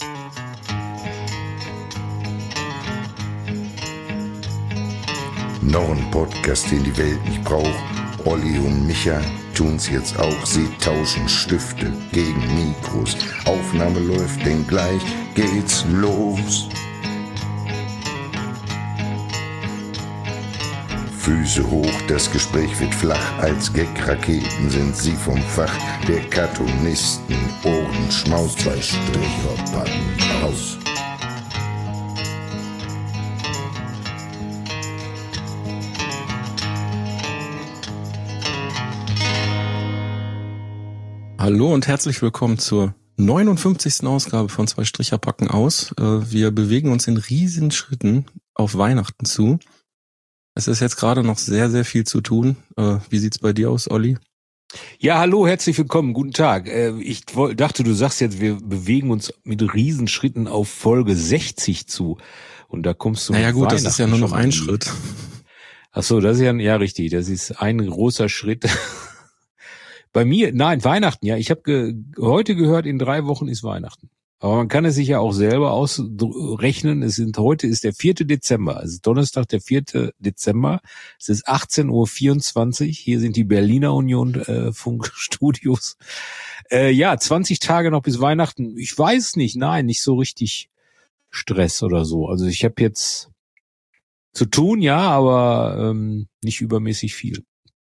Noch ein Podcast, den die Welt nicht braucht. Olli und Micha tun's jetzt auch. Sie tauschen Stifte gegen Mikros. Aufnahme läuft, denn gleich geht's los. Füße hoch, das Gespräch wird flach. Als Gag-Raketen sind sie vom Fach der Cartoonisten. Ohrenschmaus, zwei Stricher packen aus. Hallo und herzlich willkommen zur 59. Ausgabe von Zwei Stricher packen aus. Wir bewegen uns in riesigen Schritten auf Weihnachten zu. Es ist jetzt gerade noch sehr, sehr viel zu tun. Wie sieht's bei dir aus, Olli? Ja, hallo, herzlich willkommen, guten Tag. Ich dachte, du sagst jetzt, wir bewegen uns mit Riesenschritten auf Folge 60 zu. Und da kommst du. Naja gut, das ist ja nur noch ein Schritt. Ach so, das ist ja richtig. Das ist ein großer Schritt. Bei mir, nein, Weihnachten, ja. Ich habe heute gehört, in 3 Wochen ist Weihnachten. Aber man kann es sich ja auch selber ausrechnen. Heute ist der 4. Dezember, also Donnerstag, der 4. Dezember. Es ist 18:24 Uhr. Hier sind die Berliner Union Funkstudios. 20 Tage noch bis Weihnachten. Ich weiß nicht, nein, nicht so richtig Stress oder so. Also ich habe jetzt zu tun, ja, aber nicht übermäßig viel.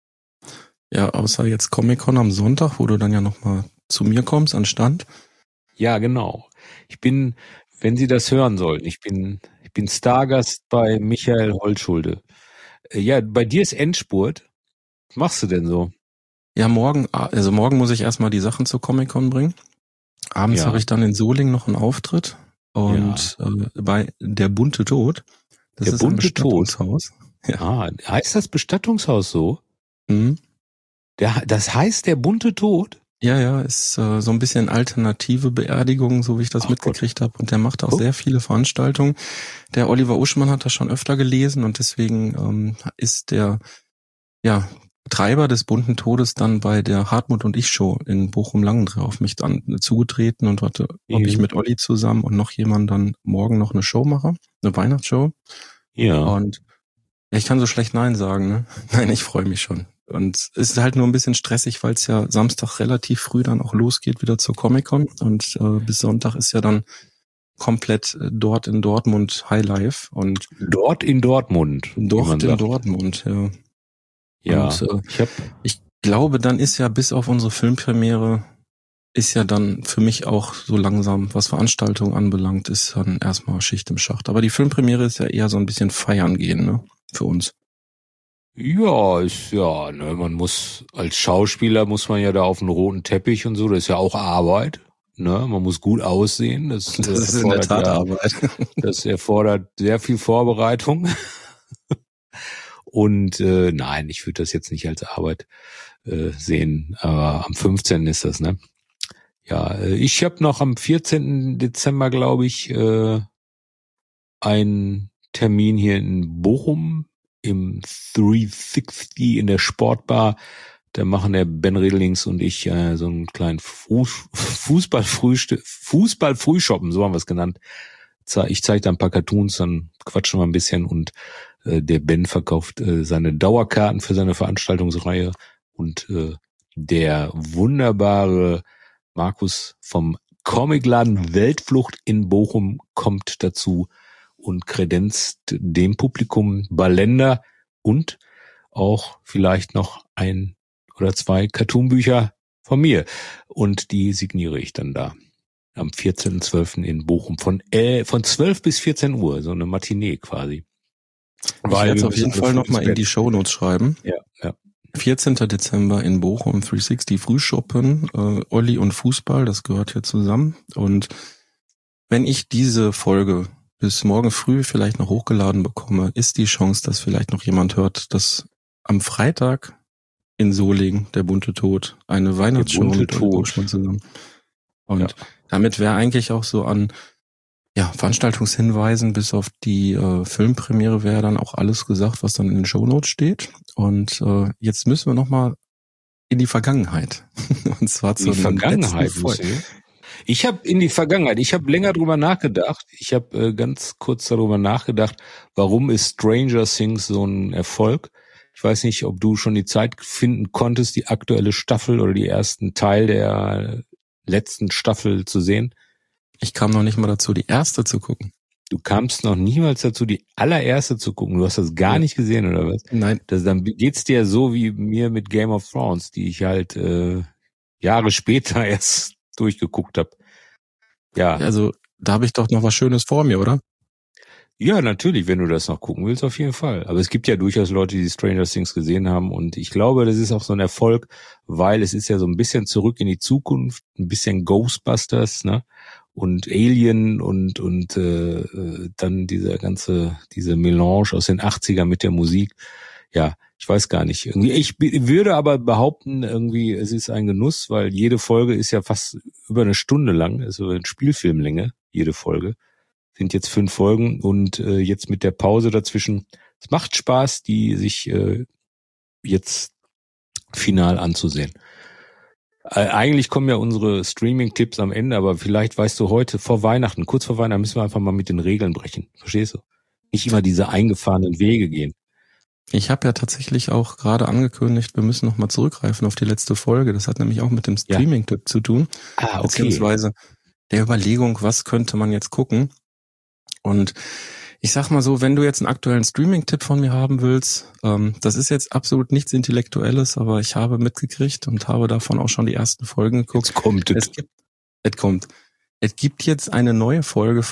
Ja, außer jetzt Comic-Con am Sonntag, wo du dann ja nochmal zu mir kommst, an Stand. Ja, genau. Ich bin, wenn Sie das hören sollten, ich bin Stargast bei Michael Holtschulde. Ja, bei dir ist Endspurt. Was machst du denn so? Ja, morgen muss ich erstmal die Sachen zur Comic-Con bringen. Abends habe ich dann in Solingen noch einen Auftritt. Und bei Der bunte Tod. Das ist ein Bestattungshaus. Ja. Heißt das Bestattungshaus so? Mhm. Das heißt Der bunte Tod? Ja, ist so ein bisschen alternative Beerdigung, so wie ich das mitgekriegt habe. Und der macht auch sehr viele Veranstaltungen. Der Oliver Uschmann hat das schon öfter gelesen und deswegen ist der Betreiber des bunten Todes dann bei der Hartmut und ich Show in Bochum-Langendreህ auf mich dann zugetreten und warte, ob ich mit Olli zusammen und noch jemand dann morgen noch eine Show mache, eine Weihnachtsshow. Ja. Und ich kann so schlecht Nein sagen, ne? Nein, ich freue mich schon. Und es ist halt nur ein bisschen stressig, weil es ja Samstag relativ früh dann auch losgeht wieder zur Comic-Con und bis Sonntag ist ja dann komplett dort in Dortmund Highlife und dort in Dortmund. Dort in Dortmund, ja. Ja. Und, ich glaube, dann ist ja bis auf unsere Filmpremiere ist ja dann für mich auch so langsam, was Veranstaltungen anbelangt, ist dann erstmal Schicht im Schacht. Aber die Filmpremiere ist ja eher so ein bisschen feiern gehen, ne? Für uns. Ja, man muss, als Schauspieler muss man ja da auf den roten Teppich und so, das ist ja auch Arbeit, ne, man muss gut aussehen, das ist in der Tat Arbeit. Das erfordert sehr viel Vorbereitung und nein, ich würde das jetzt nicht als Arbeit sehen, aber am 15. ist das, ne. Ja, ich habe noch am 14. Dezember, glaube ich, einen Termin hier in Bochum, im 360 in der Sportbar. Da machen der Ben Redelings und ich so einen kleinen Fußball-Frühschoppen, so haben wir es genannt. Ich zeige da ein paar Cartoons, dann quatschen wir ein bisschen und der Ben verkauft seine Dauerkarten für seine Veranstaltungsreihe und der wunderbare Markus vom Comicladen Weltflucht in Bochum kommt dazu und kredenzt dem Publikum Ballender und auch vielleicht noch 1 oder 2 Cartoonbücher von mir. Und die signiere ich dann da am 14.12. in Bochum von 12 bis 14 Uhr, so eine Matinee quasi. Ich werde es auf jeden Fall nochmal in die Shownotes schreiben. Ja. 14. Dezember in Bochum, 360 Frühschoppen, Olli und Fußball, das gehört hier zusammen. Und wenn ich diese Folge bis morgen früh vielleicht noch hochgeladen bekomme, ist die Chance, dass vielleicht noch jemand hört, dass am Freitag in Solingen der bunte Tod eine Weihnachtsshow mit Uschmann zusammen. Und damit wäre eigentlich auch so an Veranstaltungshinweisen bis auf die Filmpremiere wäre dann auch alles gesagt, was dann in den Shownotes steht. Und jetzt müssen wir nochmal in die Vergangenheit. Und zwar zur Vergangenheit. Ich habe in die Vergangenheit, ich habe länger drüber nachgedacht. Ich habe ganz kurz darüber nachgedacht, warum ist Stranger Things so ein Erfolg? Ich weiß nicht, ob du schon die Zeit finden konntest, die aktuelle Staffel oder die ersten Teil der letzten Staffel zu sehen. Ich kam noch nicht mal dazu, die erste zu gucken. Du kamst noch niemals dazu, die allererste zu gucken. Du hast das gar nicht gesehen, oder was? Nein. Dann geht's dir so wie mir mit Game of Thrones, die ich halt Jahre später erst durchgeguckt habe. Ja. Also da habe ich doch noch was Schönes vor mir, oder? Ja, natürlich, wenn du das noch gucken willst, auf jeden Fall. Aber es gibt ja durchaus Leute, die Stranger Things gesehen haben und ich glaube, das ist auch so ein Erfolg, weil es ist ja so ein bisschen zurück in die Zukunft, ein bisschen Ghostbusters, ne? Und Alien und dann diese Melange aus den 80ern mit der Musik. Ja, ich weiß gar nicht. Irgendwie, ich würde aber behaupten, irgendwie, es ist ein Genuss, weil jede Folge ist ja fast über eine Stunde lang, also eine Spielfilmlänge, jede Folge. Sind jetzt 5 Folgen und jetzt mit der Pause dazwischen. Es macht Spaß, die sich jetzt final anzusehen. Eigentlich kommen ja unsere Streaming-Tipps am Ende, aber vielleicht weißt du heute kurz vor Weihnachten müssen wir einfach mal mit den Regeln brechen. Verstehst du? Nicht immer diese eingefahrenen Wege gehen. Ich habe ja tatsächlich auch gerade angekündigt, wir müssen nochmal zurückgreifen auf die letzte Folge. Das hat nämlich auch mit dem Streaming-Tipp zu tun. Okay. Beziehungsweise der Überlegung, was könnte man jetzt gucken? Und ich sag mal so, wenn du jetzt einen aktuellen Streaming-Tipp von mir haben willst, das ist jetzt absolut nichts Intellektuelles, aber ich habe mitgekriegt und habe davon auch schon die ersten Folgen geguckt. Jetzt kommt es. Es gibt jetzt eine neue Folge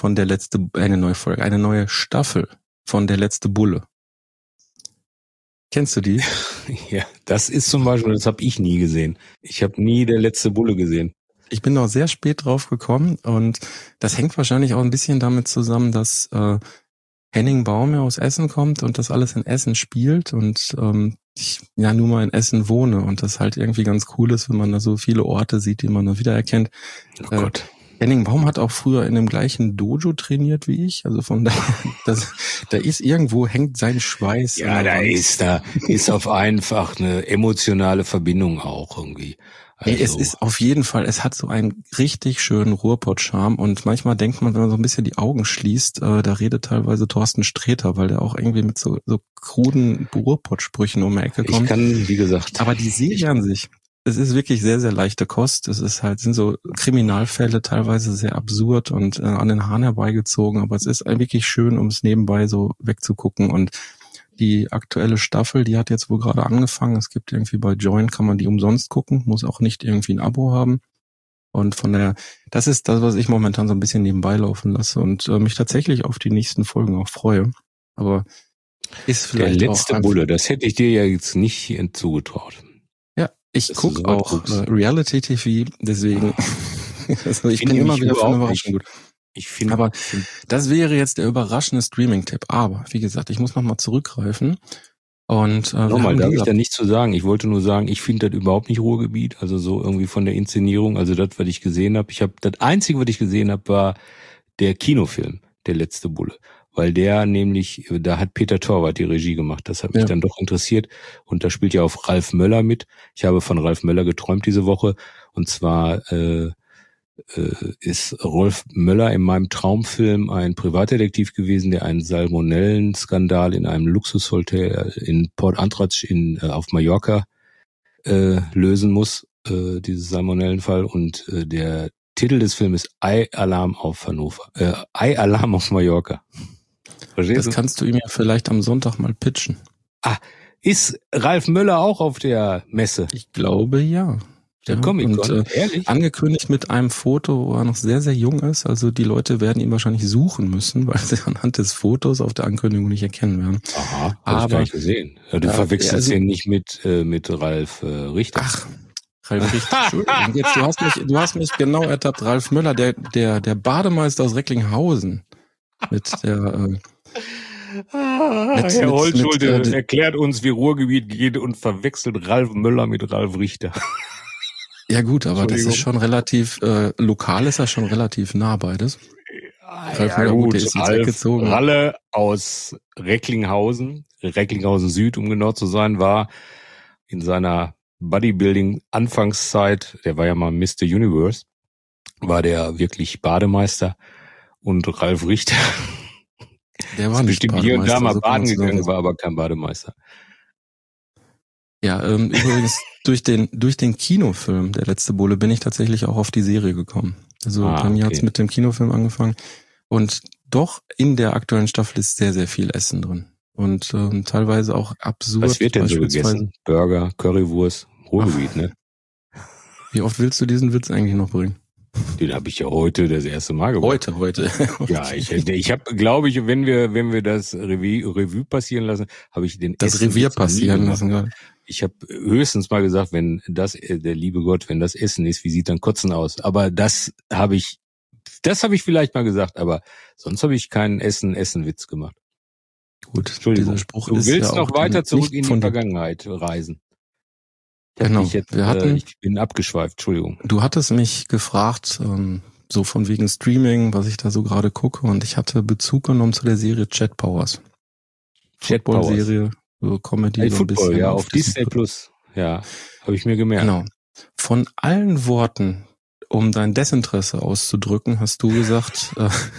eine neue Staffel von Der letzte Bulle. Kennst du die? Ja, das ist zum Beispiel, das habe ich nie gesehen. Ich habe nie Der letzte Bulle gesehen. Ich bin noch sehr spät drauf gekommen und das hängt wahrscheinlich auch ein bisschen damit zusammen, dass Henning Baume aus Essen kommt und das alles in Essen spielt und ich ja nun mal in Essen wohne und das halt irgendwie ganz cool ist, wenn man da so viele Orte sieht, die man da wiedererkennt. Oh Gott. Henning Baum hat auch früher in dem gleichen Dojo trainiert wie ich, also von daher, da ist irgendwo, hängt sein Schweiß. Ja, da ist auf einfach eine emotionale Verbindung auch irgendwie. Also. Es ist auf jeden Fall, es hat so einen richtig schönen Ruhrpott-Charme und manchmal denkt man, wenn man so ein bisschen die Augen schließt, da redet teilweise Thorsten Sträter, weil der auch irgendwie mit so kruden Ruhrpott-Sprüchen um die Ecke kommt. Ich kann, wie gesagt. Aber die Serie an sich, es ist wirklich sehr, sehr leichte Kost. Es ist halt, sind so Kriminalfälle teilweise sehr absurd und an den Haaren herbeigezogen, aber es ist wirklich schön, um es nebenbei so wegzugucken und die aktuelle Staffel, die hat jetzt wohl gerade angefangen. Es gibt irgendwie bei Join, kann man die umsonst gucken, muss auch nicht irgendwie ein Abo haben. Und von daher, das ist das, was ich momentan so ein bisschen nebenbei laufen lasse und mich tatsächlich auf die nächsten Folgen auch freue. Aber ist vielleicht der letzte auch Bulle, das hätte ich dir ja jetzt nicht zugetraut. Ja, ich gucke auch Reality TV, deswegen also ich bin immer wieder von Überraschung gut. Aber das wäre jetzt der überraschende Streaming-Tipp. Aber, wie gesagt, ich muss nochmal zurückgreifen. Und nochmal, darf ich da nichts zu sagen. Ich wollte nur sagen, ich finde das überhaupt nicht Ruhrgebiet. Also so irgendwie von der Inszenierung, also das, was ich gesehen habe. Das Einzige, was ich gesehen habe, war der Kinofilm, Der letzte Bulle. Weil der nämlich, da hat Peter Torwart die Regie gemacht. Das hat mich dann doch interessiert. Und da spielt ja auch Ralf Möller mit. Ich habe von Ralf Möller geträumt diese Woche. Und zwar ist Rolf Möller in meinem Traumfilm ein Privatdetektiv gewesen, der einen Salmonellenskandal in einem Luxushotel in Port Antratsch auf Mallorca lösen muss, dieses Salmonellenfall. Und der Titel des Films ist Ei-Alarm auf Hannover. Ei-Alarm auf Mallorca. Verstehst du? Das kannst du ihm ja vielleicht am Sonntag mal pitchen. Ist Ralf Möller auch auf der Messe? Ich glaube, ja. Der Comic-Con, ehrlich? Angekündigt mit einem Foto, wo er noch sehr, sehr jung ist. Also die Leute werden ihn wahrscheinlich suchen müssen, weil sie anhand des Fotos auf der Ankündigung nicht erkennen werden. Aha, habe ich gar nicht gesehen. Du verwechselst ihn nicht mit Ralf Richter. Ach, Ralf Richter, Entschuldigung. Jetzt, du hast mich genau ertappt. Ralf Möller, der Bademeister aus Recklinghausen. Mit der Herr Holtschulde erklärt uns, wie Ruhrgebiet geht und verwechselt Ralf Möller mit Ralf Richter. Ja gut, aber das ist schon relativ, lokal ist das schon relativ nah beides. Ralf Möller, gut, der ist ins Eck gezogen. Ralle aus Recklinghausen Süd, um genau zu sein, war in seiner Bodybuilding-Anfangszeit, der war ja mal Mr. Universe, war der wirklich Bademeister und Ralf Richter Der war nicht bestimmt hier und da mal so kann baden man's gegangen, sagen. war aber kein Bademeister. Ja, übrigens durch den Kinofilm Der letzte Bulle bin ich tatsächlich auch auf die Serie gekommen. Also bei mir hat's mit dem Kinofilm angefangen und doch in der aktuellen Staffel ist sehr, sehr viel Essen drin und teilweise auch absurd. Was wird denn so gegessen? Burger, Currywurst, Ruhrgebiet, ne? Wie oft willst du diesen Witz eigentlich noch bringen? Den habe ich ja heute das erste Mal gemacht. Heute. Ja, ich habe, glaube ich, wenn wir das Revue passieren lassen, habe ich den das Revier passieren lassen. Ja. Ich habe höchstens mal gesagt, wenn das, der liebe Gott, wenn das Essen ist, wie sieht dann Kotzen aus? Aber das habe ich vielleicht mal gesagt, aber sonst habe ich keinen Essen-Witz gemacht. Gut, Entschuldigung. Dieser Spruch du ist willst ja noch weiter zurück in die Vergangenheit reisen. Genau. Ich bin abgeschweift, Entschuldigung. Du hattest mich gefragt, so von wegen Streaming, was ich da so gerade gucke, und ich hatte Bezug genommen zu der Serie Jet Powers. Football-Serie, so Comedy, hey, so ein Football, bisschen. Ja, auf Disney Plus. Ja, habe ich mir gemerkt. Genau. Von allen Worten, um dein Desinteresse auszudrücken, hast du gesagt,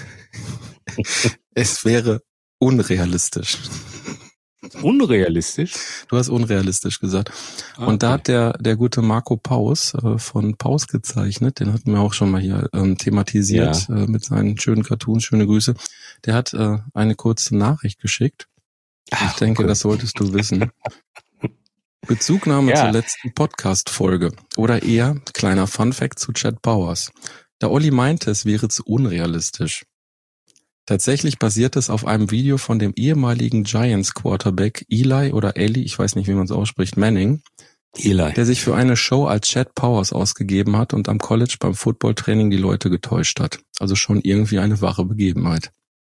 es wäre unrealistisch. Unrealistisch? Du hast unrealistisch gesagt. Und da hat der gute Marco Paus von Paus gezeichnet, den hatten wir auch schon mal hier thematisiert mit seinen schönen Cartoons, schöne Grüße. Der hat eine kurze Nachricht geschickt. Ich denke, das solltest du wissen. Bezugnahme zur letzten Podcast-Folge. Oder eher, kleiner Funfact zu Jet Powers. Da Olli meinte, es wäre zu unrealistisch. Tatsächlich basiert es auf einem Video von dem ehemaligen Giants-Quarterback Eli oder Eli, ich weiß nicht, wie man es ausspricht, Manning, Eli, der sich für eine Show als Jet Powers ausgegeben hat und am College beim Footballtraining die Leute getäuscht hat. Also schon irgendwie eine wahre Begebenheit.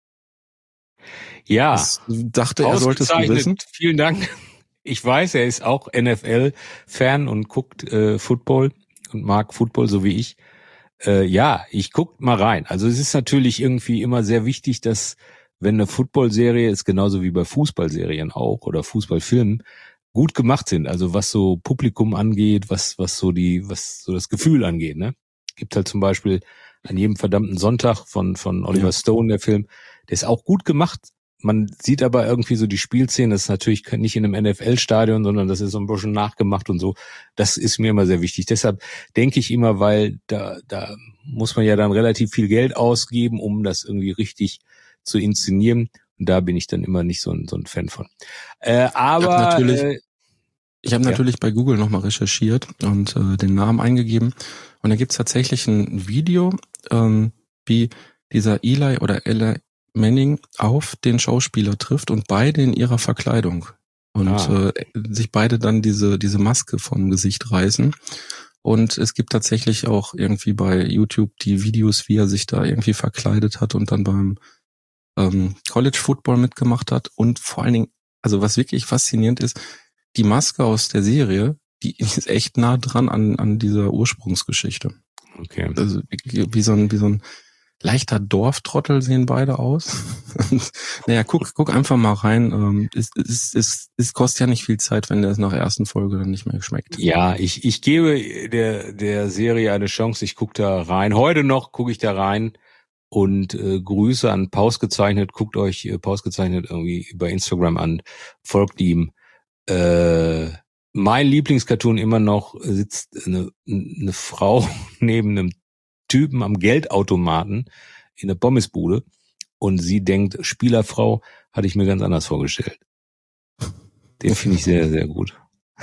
Ja, das dachte er, solltest du wissen. Vielen Dank. Ich weiß, er ist auch NFL-Fan und guckt Football und mag Football, so wie ich. Ja, ich guck mal rein. Also es ist natürlich irgendwie immer sehr wichtig, dass wenn eine Football-Serie ist, genauso wie bei Fußballserien auch oder Fußballfilmen, gut gemacht sind. Also was so Publikum angeht, was so das Gefühl angeht, ne? Gibt halt zum Beispiel An jedem verdammten Sonntag von Oliver Stone, der Film, der ist auch gut gemacht. Man sieht aber irgendwie so die Spielszene, das ist natürlich nicht in einem NFL-Stadion, sondern das ist so ein bisschen nachgemacht und so. Das ist mir immer sehr wichtig. Deshalb denke ich immer, weil da muss man ja dann relativ viel Geld ausgeben, um das irgendwie richtig zu inszenieren. Und da bin ich dann immer nicht so ein Fan von. Aber ich habe natürlich bei Google nochmal recherchiert und den Namen eingegeben. Und da gibt's tatsächlich ein Video, wie dieser Eli oder Eli Manning auf den Schauspieler trifft und beide in ihrer Verkleidung und sich beide dann diese Maske vom Gesicht reißen. Und es gibt tatsächlich auch irgendwie bei YouTube die Videos, wie er sich da irgendwie verkleidet hat und dann beim College Football mitgemacht hat. Und vor allen Dingen, also was wirklich faszinierend ist, die Maske aus der Serie, die ist echt nah dran an dieser Ursprungsgeschichte. Okay. Also wie so ein leichter Dorftrottel sehen beide aus. Naja, guck einfach mal rein. Es kostet ja nicht viel Zeit, wenn der es nach der ersten Folge dann nicht mehr schmeckt. Ja, ich gebe der Serie eine Chance. Ich gucke da rein. Heute noch gucke ich da rein und Grüße an Paus gezeichnet. Guckt euch Paus gezeichnet irgendwie über Instagram an. Folgt ihm. Mein Lieblingscartoon immer noch sitzt eine Frau neben einem Typen am Geldautomaten in der Pommesbude und sie denkt, Spielerfrau, hatte ich mir ganz anders vorgestellt. Den finde ich sehr, sehr gut.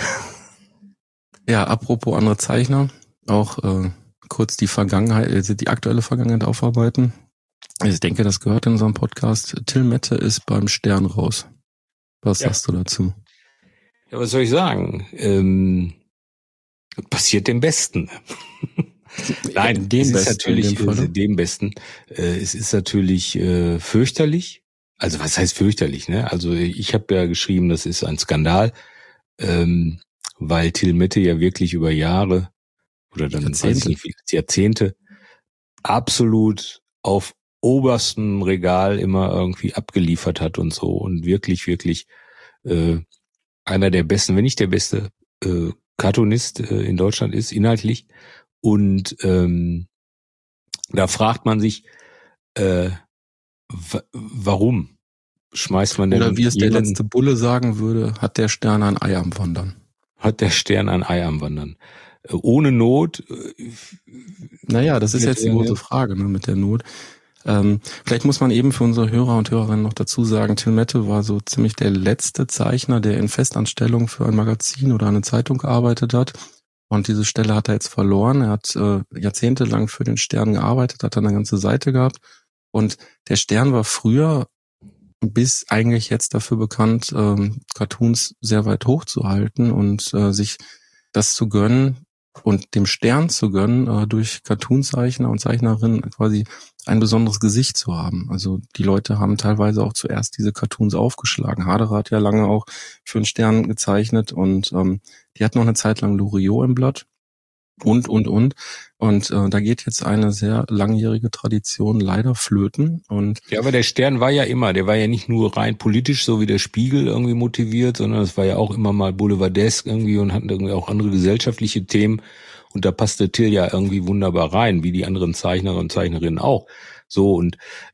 Ja, apropos andere Zeichner, auch kurz die Vergangenheit, die aktuelle Vergangenheit aufarbeiten. Ich denke, das gehört in unserem Podcast. Till Mette ist beim Stern raus. Was sagst du dazu? Ja, was soll ich sagen? Passiert dem Besten. Nein, dem Besten. Es ist natürlich fürchterlich. Also was heißt fürchterlich, ne? Also ich habe ja geschrieben, das ist ein Skandal, weil Till Mette ja wirklich über Jahre oder dann Jahrzehnte absolut auf oberstem Regal immer irgendwie abgeliefert hat und so und wirklich einer der besten, wenn nicht der beste Cartoonist in Deutschland ist, inhaltlich. Und Da fragt man sich, warum schmeißt man denn Oder wie es der letzte Bulle sagen würde, hat der Stern ein Ei am Wandern. Hat der Stern ein Ei am Wandern. Ohne Not. Naja, das ist jetzt die große Frage, ne, mit der Not. Vielleicht muss man eben für unsere Hörer und Hörerinnen noch dazu sagen, Till Mette war so ziemlich der letzte Zeichner, der in Festanstellung für ein Magazin oder eine Zeitung gearbeitet hat. Und diese Stelle hat er jetzt verloren. Er hat jahrzehntelang für den Stern gearbeitet, hat dann eine ganze Seite gehabt. Und der Stern war früher bis eigentlich jetzt dafür bekannt, Cartoons sehr weit hochzuhalten und sich das zu gönnen und dem Stern zu gönnen, durch Cartoonzeichner und Zeichnerinnen quasi ein besonderes Gesicht zu haben. Also die Leute haben teilweise auch zuerst diese Cartoons aufgeschlagen. Haderer hat ja lange auch für den Stern gezeichnet und die hat noch eine Zeit lang Loriot im Blatt. Und. Und da geht jetzt eine sehr langjährige Tradition leider flöten. Und ja, aber der Stern war ja immer, der war ja nicht nur rein politisch, so wie der Spiegel irgendwie motiviert, sondern es war ja auch immer mal boulevardesk irgendwie und hatten irgendwie auch andere gesellschaftliche Themen. Und da passte Till ja irgendwie wunderbar rein, wie die anderen Zeichnerinnen und Zeichnerinnen auch. So, und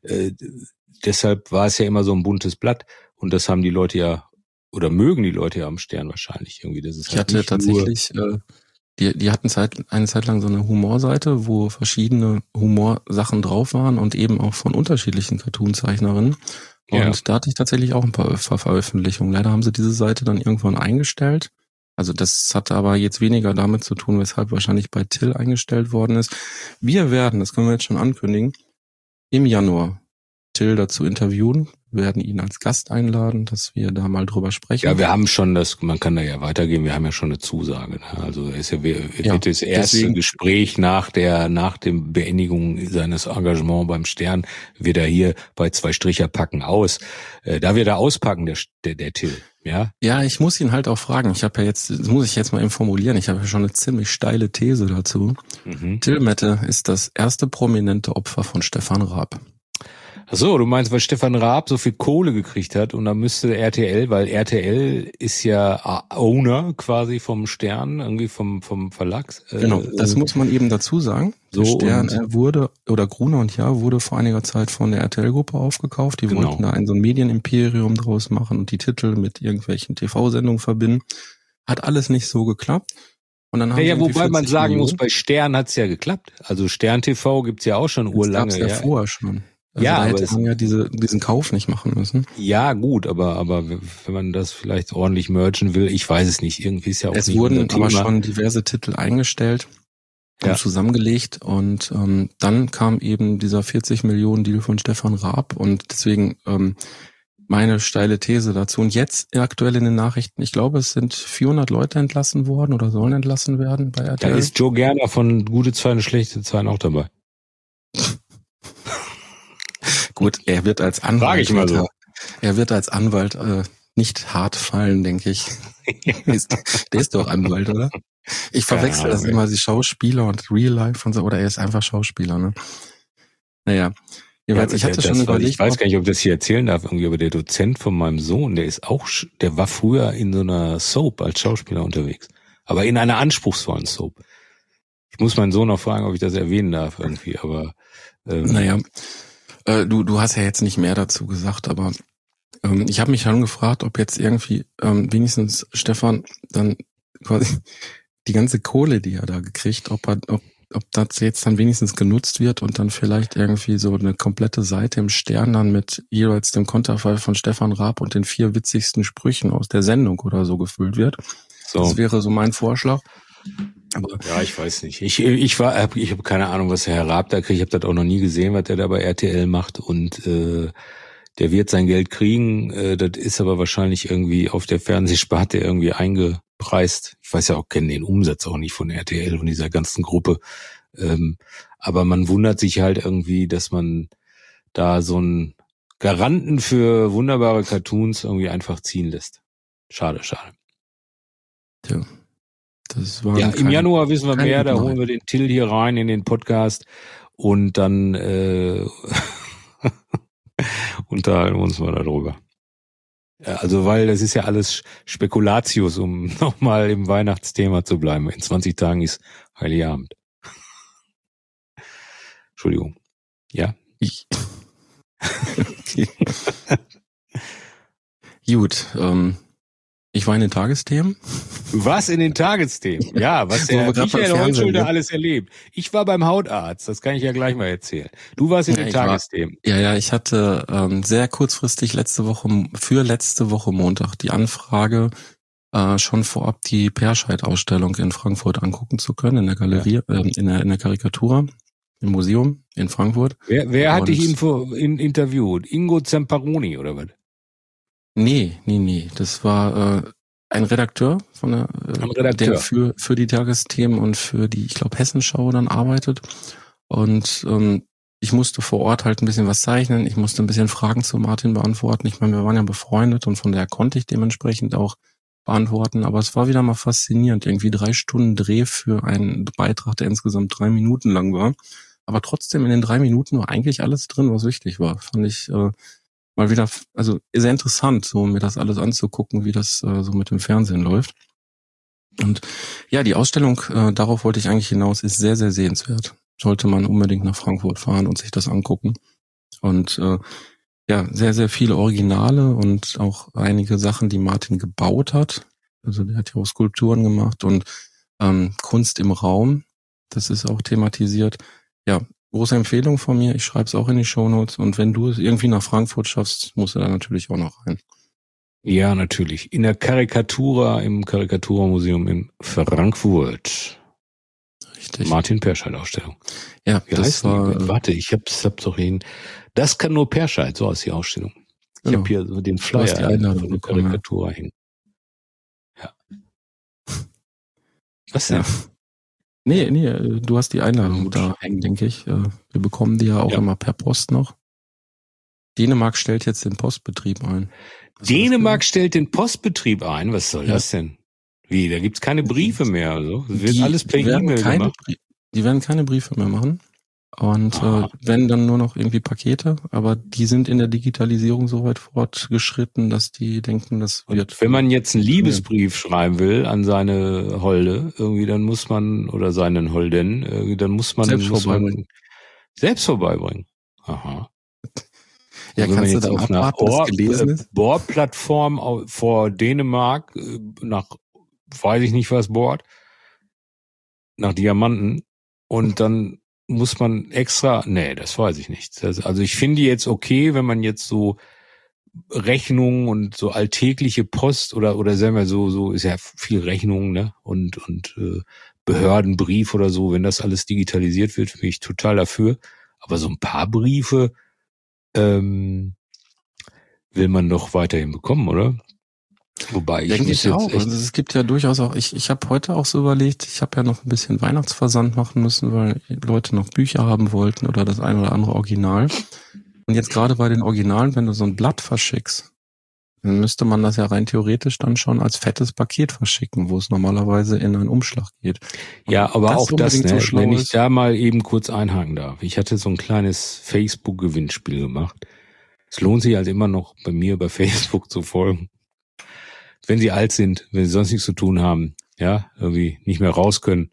deshalb war es ja immer so ein buntes Blatt. Und das haben die Leute ja, oder mögen die Leute ja am Stern wahrscheinlich irgendwie. Das ist ich hatte tatsächlich... Die hatten eine Zeit lang so eine Humorseite, wo verschiedene Humorsachen drauf waren und eben auch von unterschiedlichen Cartoonzeichnerinnen. Und da hatte ich tatsächlich auch ein paar Veröffentlichungen. Leider haben sie diese Seite dann irgendwann eingestellt. Also das hatte aber jetzt weniger damit zu tun, weshalb wahrscheinlich bei Till eingestellt worden ist. Wir werden, das können wir jetzt schon ankündigen, im Januar Till dazu interviewen. Wir werden ihn als Gast einladen, dass wir da mal drüber sprechen. Ja, wir haben schon man kann da ja weitergehen, wir haben ja schon eine Zusage. Ne? Also es wird das erste Gespräch nach dem Beendigung seines Engagements beim Stern, wird er hier bei 2 Stricher packen aus. Da wird er auspacken, der Till. Ja? Ja, ich muss ihn halt auch fragen. Das muss ich jetzt mal eben formulieren. Ich habe ja schon eine ziemlich steile These dazu. Till Mette ist das erste prominente Opfer von Stefan Raab. Ach so, du meinst, weil Stefan Raab so viel Kohle gekriegt hat und dann müsste RTL, weil RTL ist ja Owner quasi vom Stern, irgendwie vom Verlag. Genau, das muss man eben dazu sagen. Der Stern Gruner und Jahr wurde vor einiger Zeit von der RTL-Gruppe aufgekauft. Die wollten da so ein Medienimperium draus machen und die Titel mit irgendwelchen TV-Sendungen verbinden. Hat alles nicht so geklappt. Und dann haben wobei man sagen muss, bei Stern hat's ja geklappt. Also Stern TV gibt's ja auch schon urlange. Das gab's ja vorher schon. Also da hätte man ja diesen Kauf nicht machen müssen. Ja, gut, aber wenn man das vielleicht ordentlich merchen will, ich weiß es nicht. Irgendwie ist ja auch es nicht wurden aber schon diverse Titel eingestellt und zusammengelegt und dann kam eben dieser 40 Millionen Deal von Stefan Raab und deswegen meine steile These dazu. Und jetzt aktuell in den Nachrichten, ich glaube, es sind 400 Leute entlassen worden oder sollen entlassen werden bei RTL. Da ist Joe Gerner von Gute Zeiten, Schlechte Zeiten auch dabei. Gut, er wird als Anwalt. Frag ich mal so. Er wird als Anwalt nicht hart fallen, denke ich. Der ist doch Anwalt, oder? Ich verwechsel das immer, die Schauspieler und Real Life und so, oder er ist einfach Schauspieler, ne? Naja. Jeweils, ich hatte schon überlegt. Ich weiß gar nicht, ob ich das hier erzählen darf, irgendwie, aber der Dozent von meinem Sohn, der war früher in so einer Soap als Schauspieler unterwegs. Aber in einer anspruchsvollen Soap. Ich muss meinen Sohn auch fragen, ob ich das erwähnen darf irgendwie, aber naja. Du hast ja jetzt nicht mehr dazu gesagt, aber ich habe mich schon gefragt, ob jetzt irgendwie wenigstens Stefan dann quasi die ganze Kohle, die er da gekriegt, ob das jetzt dann wenigstens genutzt wird und dann vielleicht irgendwie so eine komplette Seite im Stern dann mit jeweils dem Konterfei von Stefan Raab und den 4 witzigsten Sprüchen aus der Sendung oder so gefüllt wird. So. Das wäre so mein Vorschlag. Aber ja, ich weiß nicht. Ich habe keine Ahnung, was der Herr Raab da kriegt. Ich habe das auch noch nie gesehen, was der da bei RTL macht. Und der wird sein Geld kriegen. Das ist aber wahrscheinlich irgendwie auf der Fernsehsparte irgendwie eingepreist. Ich weiß ja auch, kenne den Umsatz auch nicht von RTL und dieser ganzen Gruppe. Aber man wundert sich halt irgendwie, dass man da so einen Garanten für wunderbare Cartoons irgendwie einfach ziehen lässt. Schade. Tja. Im Januar wissen wir mehr, da holen wir den Till hier rein in den Podcast und dann unterhalten wir uns mal darüber. Ja, also weil das ist ja alles Spekulatius, um nochmal im Weihnachtsthema zu bleiben. In 20 Tagen ist Heiligabend. Entschuldigung. Ja? Okay. Gut, ich war in den Tagesthemen. Was in den Tagesthemen? Ja, was der Michael Holzschulter alles erlebt. Ich war beim Hautarzt, das kann ich ja gleich mal erzählen. Du warst in den Tagesthemen. Ich hatte sehr kurzfristig letzte Woche Montag die Anfrage, schon vorab die Perscheid-Ausstellung in Frankfurt angucken zu können, in der Galerie, in der Karikatura, im Museum in Frankfurt. Wer hat dich interviewt? Ingo Zamparoni oder was? Nee. Das war ein Redakteur der für die Tagesthemen und für die, ich glaube, Hessenschau dann arbeitet. Und ich musste vor Ort halt ein bisschen was zeichnen. Ich musste ein bisschen Fragen zu Martin beantworten. Ich meine, wir waren ja befreundet und von daher konnte ich dementsprechend auch beantworten. Aber es war wieder mal faszinierend. Irgendwie 3 Stunden Dreh für einen Beitrag, der insgesamt 3 Minuten lang war. Aber trotzdem in den 3 Minuten war eigentlich alles drin, was wichtig war. Fand ich mal wieder, also sehr interessant, so mir das alles anzugucken, wie das so mit dem Fernsehen läuft. Und ja, die Ausstellung, darauf wollte ich eigentlich hinaus, ist sehr, sehr sehenswert. Sollte man unbedingt nach Frankfurt fahren und sich das angucken. Und sehr, sehr viele Originale und auch einige Sachen, die Martin gebaut hat. Also der hat ja auch Skulpturen gemacht und Kunst im Raum. Das ist auch thematisiert. Ja, große Empfehlung von mir. Ich schreibe es auch in die Shownotes. Und wenn du es irgendwie nach Frankfurt schaffst, musst du da natürlich auch noch rein. Ja, natürlich. In der Karikatura, im Karikaturmuseum in Frankfurt. Richtig. Martin Perscheid-Ausstellung. Ja, wie das war... Warte, ich hab's doch hin. Das kann nur Perscheid, so aus die Ausstellung. Ich habe hier so den Flyer von der Karikatura hängen. Ja. Was denn? Ja. Nee, du hast die Einladung da hängen, denke ich. Wir bekommen die ja auch immer per Post noch. Dänemark stellt jetzt den Postbetrieb ein. Dänemark stellt den Postbetrieb ein? Was soll das denn? Wie, da gibt's keine Briefe mehr, also? Das wird alles per E-Mail gemacht. Die werden keine Briefe mehr machen. Und wenn dann nur noch irgendwie Pakete, aber die sind in der Digitalisierung so weit fortgeschritten, dass die denken, das wird... Und wenn man jetzt einen Liebesbrief schreiben will an seine Holde, irgendwie, dann muss man, oder seinen Holden, dann muss man selbst vorbeibringen. Aha. Ja, wenn man jetzt auf einer Bohrplattform vor Dänemark nach, weiß ich nicht was, bohrt, nach Diamanten und dann muss man extra, das weiß ich nicht. Also ich finde jetzt okay, wenn man jetzt so Rechnungen und so alltägliche Post oder sagen wir so ist ja viel Rechnung, ne? Und Behördenbrief oder so, wenn das alles digitalisiert wird, bin ich total dafür. Aber so ein paar Briefe will man doch weiterhin bekommen, oder? Wobei ich denke ich auch. Also es gibt ja durchaus auch, ich habe heute auch so überlegt, ich habe ja noch ein bisschen Weihnachtsversand machen müssen, weil Leute noch Bücher haben wollten oder das ein oder andere Original. Und jetzt gerade bei den Originalen, wenn du so ein Blatt verschickst, dann müsste man das ja rein theoretisch dann schon als fettes Paket verschicken, wo es normalerweise in einen Umschlag geht. Ja, aber auch das, ne, wenn ich da mal eben kurz einhaken darf. Ich hatte so ein kleines Facebook-Gewinnspiel gemacht. Es lohnt sich halt immer noch, bei mir bei Facebook zu folgen. Wenn sie alt sind, wenn sie sonst nichts zu tun haben, ja, irgendwie nicht mehr raus können.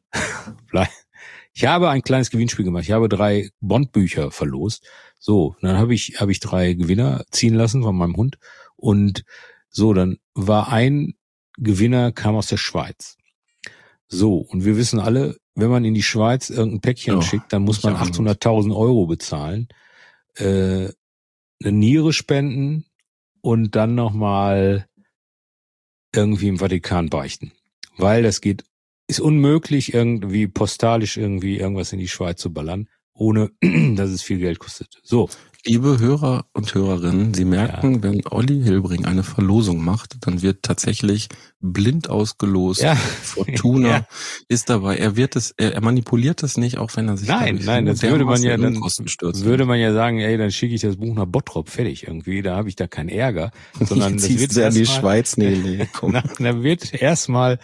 Ich habe ein kleines Gewinnspiel gemacht. Ich habe 3 Bond-Bücher verlost. So, dann habe ich 3 Gewinner ziehen lassen von meinem Hund. Und so, dann war ein Gewinner, kam aus der Schweiz. So, und wir wissen alle, wenn man in die Schweiz irgendein Päckchen schickt, dann muss man 800.000 Euro bezahlen, eine Niere spenden und dann nochmal irgendwie im Vatikan beichten. Weil das ist unmöglich, irgendwie postalisch irgendwie irgendwas in die Schweiz zu ballern, ohne dass es viel Geld kostet. So. Liebe Hörer und Hörerinnen, Sie merken, wenn Olli Hilbring eine Verlosung macht, dann wird tatsächlich blind ausgelost. Ja. Fortuna ist dabei. Er manipuliert es nicht, auch wenn er sich Nein, das würde man ja dann würde man ja sagen, ey, dann schicke ich das Buch nach Bottrop, fertig irgendwie, da habe ich da keinen Ärger, sondern das wird ja die Schweiz dann wird erstmal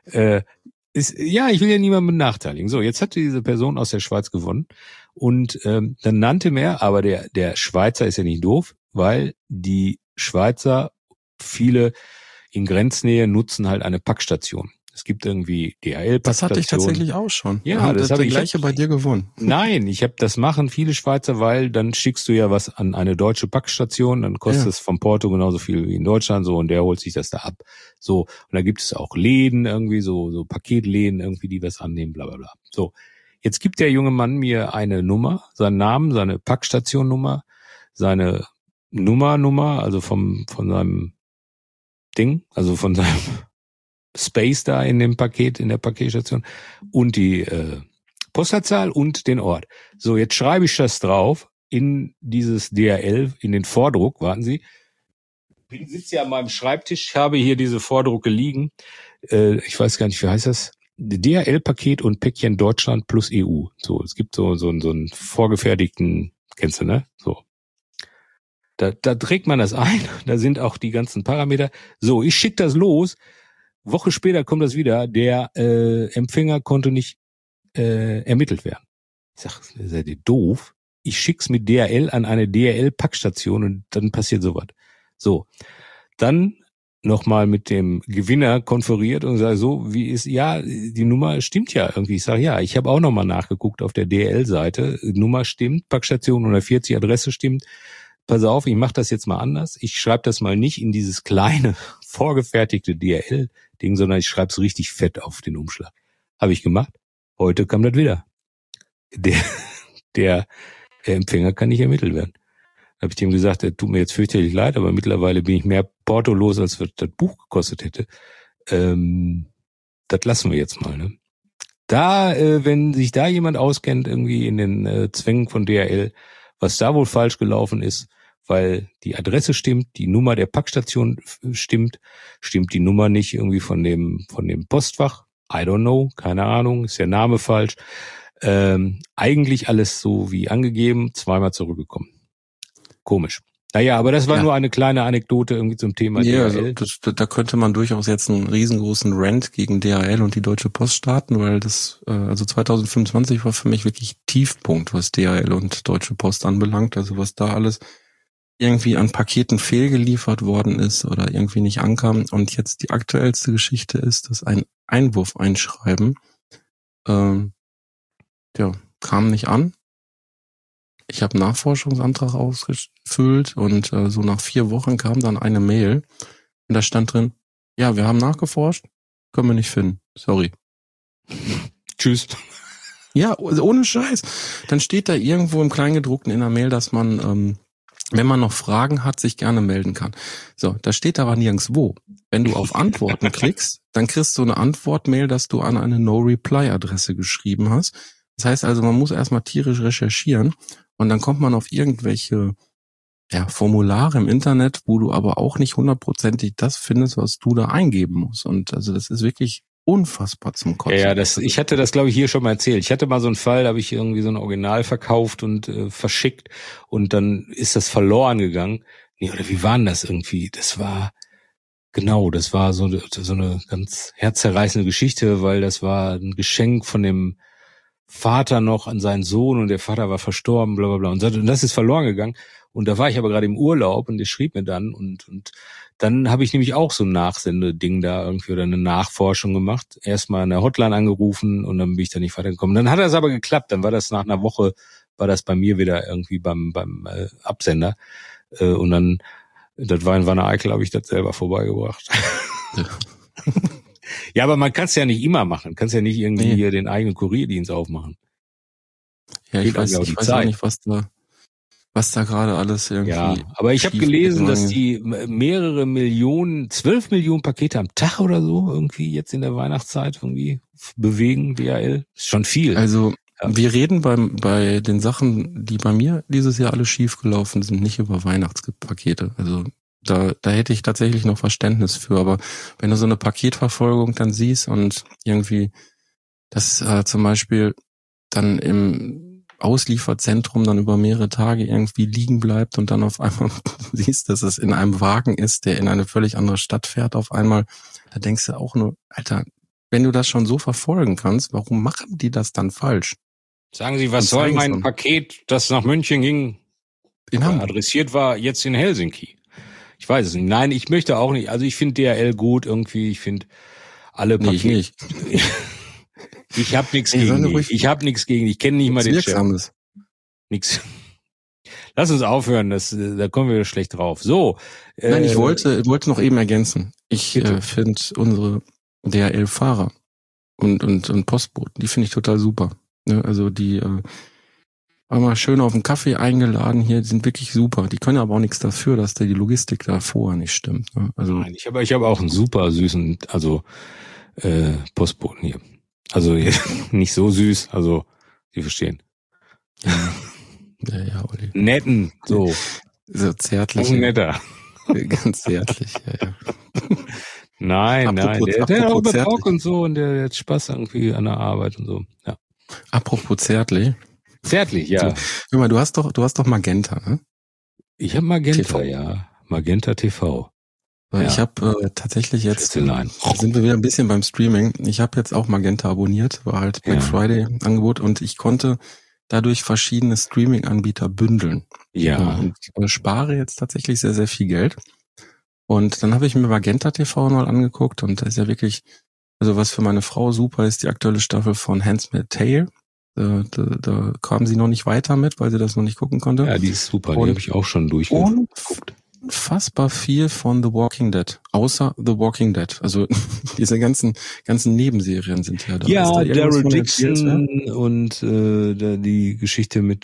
ich will ja niemanden benachteiligen. So, jetzt hat diese Person aus der Schweiz gewonnen und dann nannte mir, aber der Schweizer ist ja nicht doof, weil die Schweizer, viele in Grenznähe nutzen halt eine Packstation. Es gibt irgendwie DHL-Packstationen. Das hatte ich tatsächlich auch schon. Ja, das habe ich. Gleiche bei dir gewonnen. Nein, das machen viele Schweizer, weil dann schickst du ja was an eine deutsche Packstation, dann kostet es vom Porto genauso viel wie in Deutschland, so, und der holt sich das da ab. So, und da gibt es auch Läden irgendwie, so Paketläden irgendwie, die was annehmen, bla bla bla. So, jetzt gibt der junge Mann mir eine Nummer, seinen Namen, seine Packstationnummer, seine Nummer, also von seinem Ding, also von seinem Space da in dem Paket, in der Paketstation, und die Postleitzahl und den Ort. So, jetzt schreibe ich das drauf in dieses DHL, in den Vordruck, warten Sie. Ich sitze ja an meinem Schreibtisch, habe hier diese Vordrucke liegen. Ich weiß gar nicht, wie heißt das? DHL-Paket und Päckchen Deutschland plus EU. So, es gibt so einen vorgefertigten, kennst du, ne? So. Da trägt man das ein, da sind auch die ganzen Parameter. So, ich schicke das los. Woche später kommt das wieder, der Empfänger konnte nicht ermittelt werden. Ich sag, seid ihr doof? Ich schick's mit DHL an eine DHL-Packstation und dann passiert sowas. So, dann nochmal mit dem Gewinner konferiert und sage so, wie ist, ja, die Nummer stimmt ja irgendwie. Ich sage, ja, ich habe auch nochmal nachgeguckt auf der DHL-Seite. Nummer stimmt, Packstation 140, Adresse stimmt. Pass auf, ich mache das jetzt mal anders. Ich schreibe das mal nicht in dieses kleine, vorgefertigte DHL-Ding, sondern ich schreibe es richtig fett auf den Umschlag. Habe ich gemacht. Heute kam das wieder. Der Empfänger kann nicht ermittelt werden. Da habe ich dem gesagt, tut mir jetzt fürchterlich leid, aber mittlerweile bin ich mehr Porto los, als das Buch gekostet hätte. Das lassen wir jetzt mal. Ne? Da, wenn sich da jemand auskennt, irgendwie in den Zwängen von DHL, was da wohl falsch gelaufen ist, weil die Adresse stimmt, die Nummer der Packstation stimmt die Nummer nicht irgendwie von dem Postfach. I don't know, keine Ahnung, ist der Name falsch. Eigentlich alles so wie angegeben, zweimal zurückgekommen. Komisch. Naja, aber das war nur eine kleine Anekdote irgendwie zum Thema DHL. Also da könnte man durchaus jetzt einen riesengroßen Rant gegen DHL und die Deutsche Post starten, weil das, also 2025 war für mich wirklich Tiefpunkt, was DHL und Deutsche Post anbelangt. Also was da alles irgendwie an Paketen fehlgeliefert worden ist oder irgendwie nicht ankam. Und jetzt die aktuellste Geschichte ist, dass ein Einwurfeinschreiben, kam nicht an. Ich habe einen Nachforschungsantrag ausgefüllt und so nach 4 Wochen kam dann eine Mail und da stand drin, ja, wir haben nachgeforscht, können wir nicht finden, sorry. Tschüss. Ja, ohne Scheiß. Dann steht da irgendwo im Kleingedruckten in der Mail, dass man, wenn man noch Fragen hat, sich gerne melden kann. So, da steht aber nirgendwo. Wenn du auf Antworten klickst, dann kriegst du eine Antwortmail, dass du an eine No-Reply-Adresse geschrieben hast. Das heißt also, man muss erstmal tierisch recherchieren und dann kommt man auf irgendwelche Formulare im Internet, wo du aber auch nicht 100%ig das findest, was du da eingeben musst. Und also das ist wirklich unfassbar zum Kotzen. Ja, ich hatte das, glaube ich, hier schon mal erzählt. Ich hatte mal so einen Fall, da habe ich irgendwie so ein Original verkauft und verschickt und dann ist das verloren gegangen. Nee, oder wie war denn das irgendwie? Das war so eine ganz herzzerreißende Geschichte, weil das war ein Geschenk von dem Vater noch an seinen Sohn und der Vater war verstorben, bla bla bla. Und das ist verloren gegangen. Und da war ich aber gerade im Urlaub und der schrieb mir dann und dann habe ich nämlich auch so ein Nachsendeding da irgendwie oder eine Nachforschung gemacht. Erstmal an der Hotline angerufen und dann bin ich da nicht weitergekommen. Dann hat das aber geklappt. Dann war das nach einer Woche, war das bei mir wieder irgendwie beim Absender. Und dann, das war in Wanne Eickel, habe ich das selber vorbeigebracht. Ja. Ja, aber man kann es ja nicht immer machen. Kannst ja nicht irgendwie hier den eigenen Kurierdienst aufmachen. Ja, ich weiß auch nicht, was da gerade alles irgendwie. Ja, aber ich habe gelesen, dass die mehrere Millionen, 12 Millionen Pakete am Tag oder so irgendwie jetzt in der Weihnachtszeit irgendwie bewegen, DHL. Ist schon viel. Also wir reden bei den Sachen, die bei mir dieses Jahr alle schief gelaufen sind, nicht über Weihnachtspakete. Also da hätte ich tatsächlich noch Verständnis für, aber wenn du so eine Paketverfolgung dann siehst und irgendwie das zum Beispiel dann im Auslieferzentrum dann über mehrere Tage irgendwie liegen bleibt und dann auf einmal siehst, dass es in einem Wagen ist, der in eine völlig andere Stadt fährt auf einmal, da denkst du auch nur, Alter, wenn du das schon so verfolgen kannst, warum machen die das dann falsch? Sagen Sie, was soll mein Paket, das nach München ging, adressiert war, jetzt in Helsinki? Ich weiß es nicht. Nein, ich möchte auch nicht. Also ich finde DHL gut irgendwie. Ich finde alle Nee, ich nicht. Ich habe nichts gegen die. Ich habe nichts gegen die. Ich kenne nicht mal den Chef. Wirksames. Nix. Lass uns aufhören, da kommen wir schlecht drauf. So. Nein, ich wollte noch eben ergänzen. Ich finde unsere DHL-Fahrer und Postboten, die finde ich total super. Ne? Also die einmal schön auf einen Kaffee eingeladen hier, die sind wirklich super. Die können aber auch nichts dafür, dass die Logistik da vorher nicht stimmt. Ne? Also nein, ich habe auch einen super süßen, Postboten hier. Also nicht so süß, also Sie verstehen. Ja, Olli. Netten, so. So zärtlich. Ein netter. Ganz zärtlich, ja. Nein, der hat auch apropos Bock und so und der hat Spaß irgendwie an der Arbeit und so. Ja. Apropos zärtlich. Zärtlich, ja. So, hör mal, du hast doch Magenta, ne? Ich habe Magenta, TV. ja. Magenta TV. Ja. Ja. Ich habe tatsächlich jetzt, Schätzelein. sind wir wieder ein bisschen beim Streaming. Ich habe jetzt auch Magenta abonniert, war halt Black Friday Angebot und ich konnte dadurch verschiedene Streaming-Anbieter bündeln. Ja. Und spare jetzt tatsächlich sehr, sehr viel Geld. Und dann habe ich mir Magenta TV mal angeguckt und das ist ja wirklich, also was für meine Frau super ist, die aktuelle Staffel von Handmaid's Tale. Da kam sie noch nicht weiter mit, weil sie das noch nicht gucken konnte. Ja, die ist super, die Und- habe ich auch schon durchgeguckt. Unfassbar viel von The Walking Dead, außer The Walking Dead. Also diese ganzen Nebenserien sind ja da. Ist Ja, da irgendwas Daryl von erzählenswert? Dixon und die Geschichte mit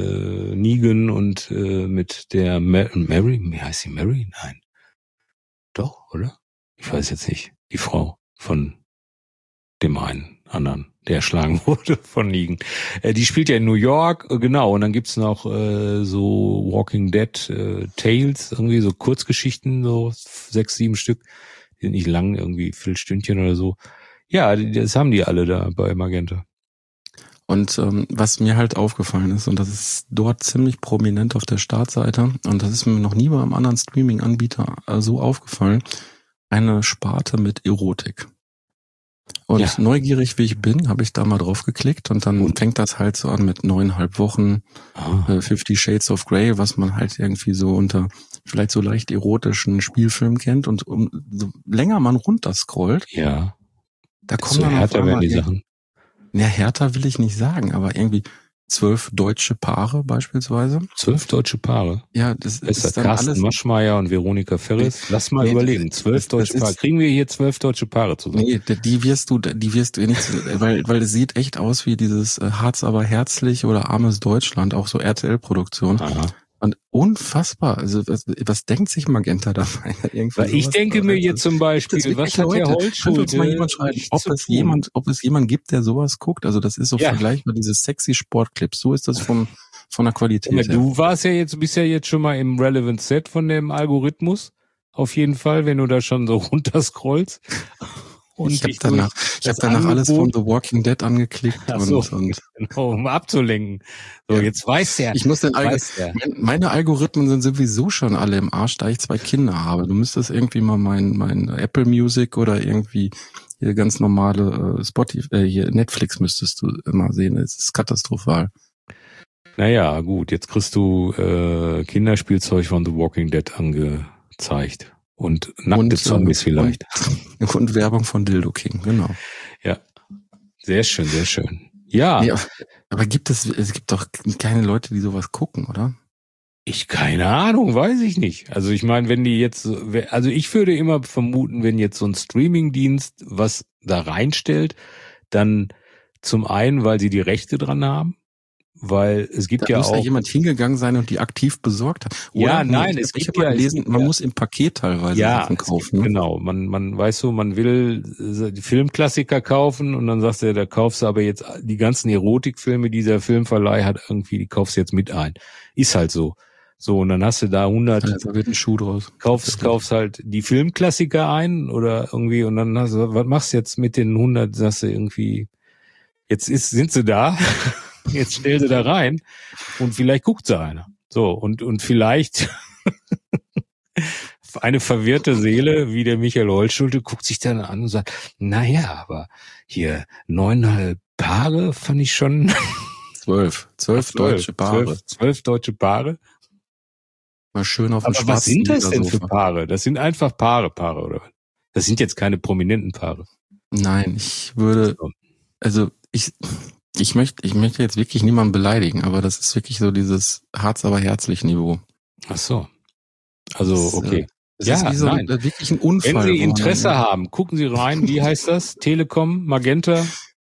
Negan und mit der Mary, wie heißt sie, Mary? Nein. Doch, oder? Ich weiß jetzt nicht. Die Frau von dem einen anderen, der erschlagen wurde von Negan. Die spielt ja in New York, genau, und dann gibt's noch so Walking Dead Tales, irgendwie so Kurzgeschichten, so 6, 7 Stück, die sind nicht lang, irgendwie Viertelstündchen oder so. Ja, das haben die alle da bei Magenta. Und was mir halt aufgefallen ist, und das ist dort ziemlich prominent auf der Startseite, und das ist mir noch nie bei einem anderen Streaming-Anbieter so aufgefallen, eine Sparte mit Erotik. Und Ja. neugierig wie ich bin, habe ich da mal drauf geklickt und dann fängt das halt so an mit 9,5 Wochen, 50 Shades of Grey, was man halt irgendwie so unter vielleicht so leicht erotischen Spielfilmen kennt. Und so länger man runterscrollt, Ja, da so kommen dann auf härter werden einmal die Sachen. Ja, härter will ich nicht sagen, aber irgendwie 12 deutsche Paare beispielsweise. 12 deutsche Paare. Ja, das Ist ist dann Carsten alles. Maschmeyer und Veronika Ferris. Lass mal Nee, überlegen. 12 das deutsche ist- Paare. Kriegen wir hier 12 deutsche Paare zusammen? Nee, die wirst du nicht, weil es sieht echt aus wie dieses Harz aber herzlich oder Armes Deutschland, auch so RTL-Produktion. Aha. Und unfassbar, also was denkt sich Magenta dabei? Weil ich denke mir jetzt zum Beispiel, was hat der Könnte uns Holtschulte mal jemand schreiben, nicht ob zu es tun? jemand gibt, der sowas guckt? Also das ist so Ja. vergleichbar, diese sexy Sportclips. So ist das von der Qualität Ja, her. du bist ja jetzt schon mal im Relevant Set von dem Algorithmus. Auf jeden Fall, wenn du da schon so runterscrollst. Und Ich habe danach alles von The Walking Dead angeklickt Ach so. und Genau, um abzulenken. So, Ja. jetzt weiß der. ich muss Weiß meine Algorithmen sind sowieso schon alle im Arsch, da ich 2 Kinder habe. Du müsstest irgendwie mal mein Apple Music oder irgendwie hier ganz normale Spotify, hier Netflix müsstest du immer sehen. Es ist katastrophal. Naja, gut, jetzt kriegst du Kinderspielzeug von The Walking Dead angezeigt. Und nackte Zombies vielleicht. Und Werbung von Dildo King, genau. Ja. Sehr schön, sehr schön. Ja, Nee, aber es gibt doch keine Leute, die sowas gucken, oder? keine Ahnung, weiß ich nicht. Also ich meine, wenn die jetzt, also ich würde immer vermuten, wenn jetzt so ein Streamingdienst was da reinstellt, dann zum einen, weil sie die Rechte dran haben, weil es gibt Da ja muss auch... ja jemand hingegangen sein und die aktiv besorgt hat. Ja, nein, ich es gibt hab mal ja- gelesen, man ja. muss im Paket teilweise Ja, Sachen es kaufen. gibt, Ne? genau. Man weiß so, man will die Filmklassiker kaufen und dann sagst du, da kaufst du aber jetzt die ganzen Erotikfilme, die dieser Filmverleih hat, irgendwie, die kaufst du jetzt mit ein. Ist halt so. So, und dann hast du da 100, Ja, da wird ein Schuh draus. kaufst halt die Filmklassiker ein oder irgendwie und dann hast du, was machst du jetzt mit den 100, sagst du irgendwie, sind sie da, jetzt stell sie da rein und vielleicht guckt sie einer. So, und vielleicht eine verwirrte Seele, wie der Michael Holtschulte, guckt sich dann an und sagt, naja, aber hier 9,5 Paare fand ich schon 12 deutsche Paare. 12 deutsche Paare. Mal schön auf dem Aber was sind das denn für Ledersofa. Paare? Das sind einfach Paare, oder? Das sind jetzt keine prominenten Paare. Nein, ich möchte jetzt wirklich niemanden beleidigen, aber das ist wirklich so dieses Harz aber herzlich Niveau. Ach so. Also, okay. Es ist wie so wirklich ein Unfall. Wenn Sie Interesse haben, gucken Sie rein. Wie heißt das? Telekom, Magenta,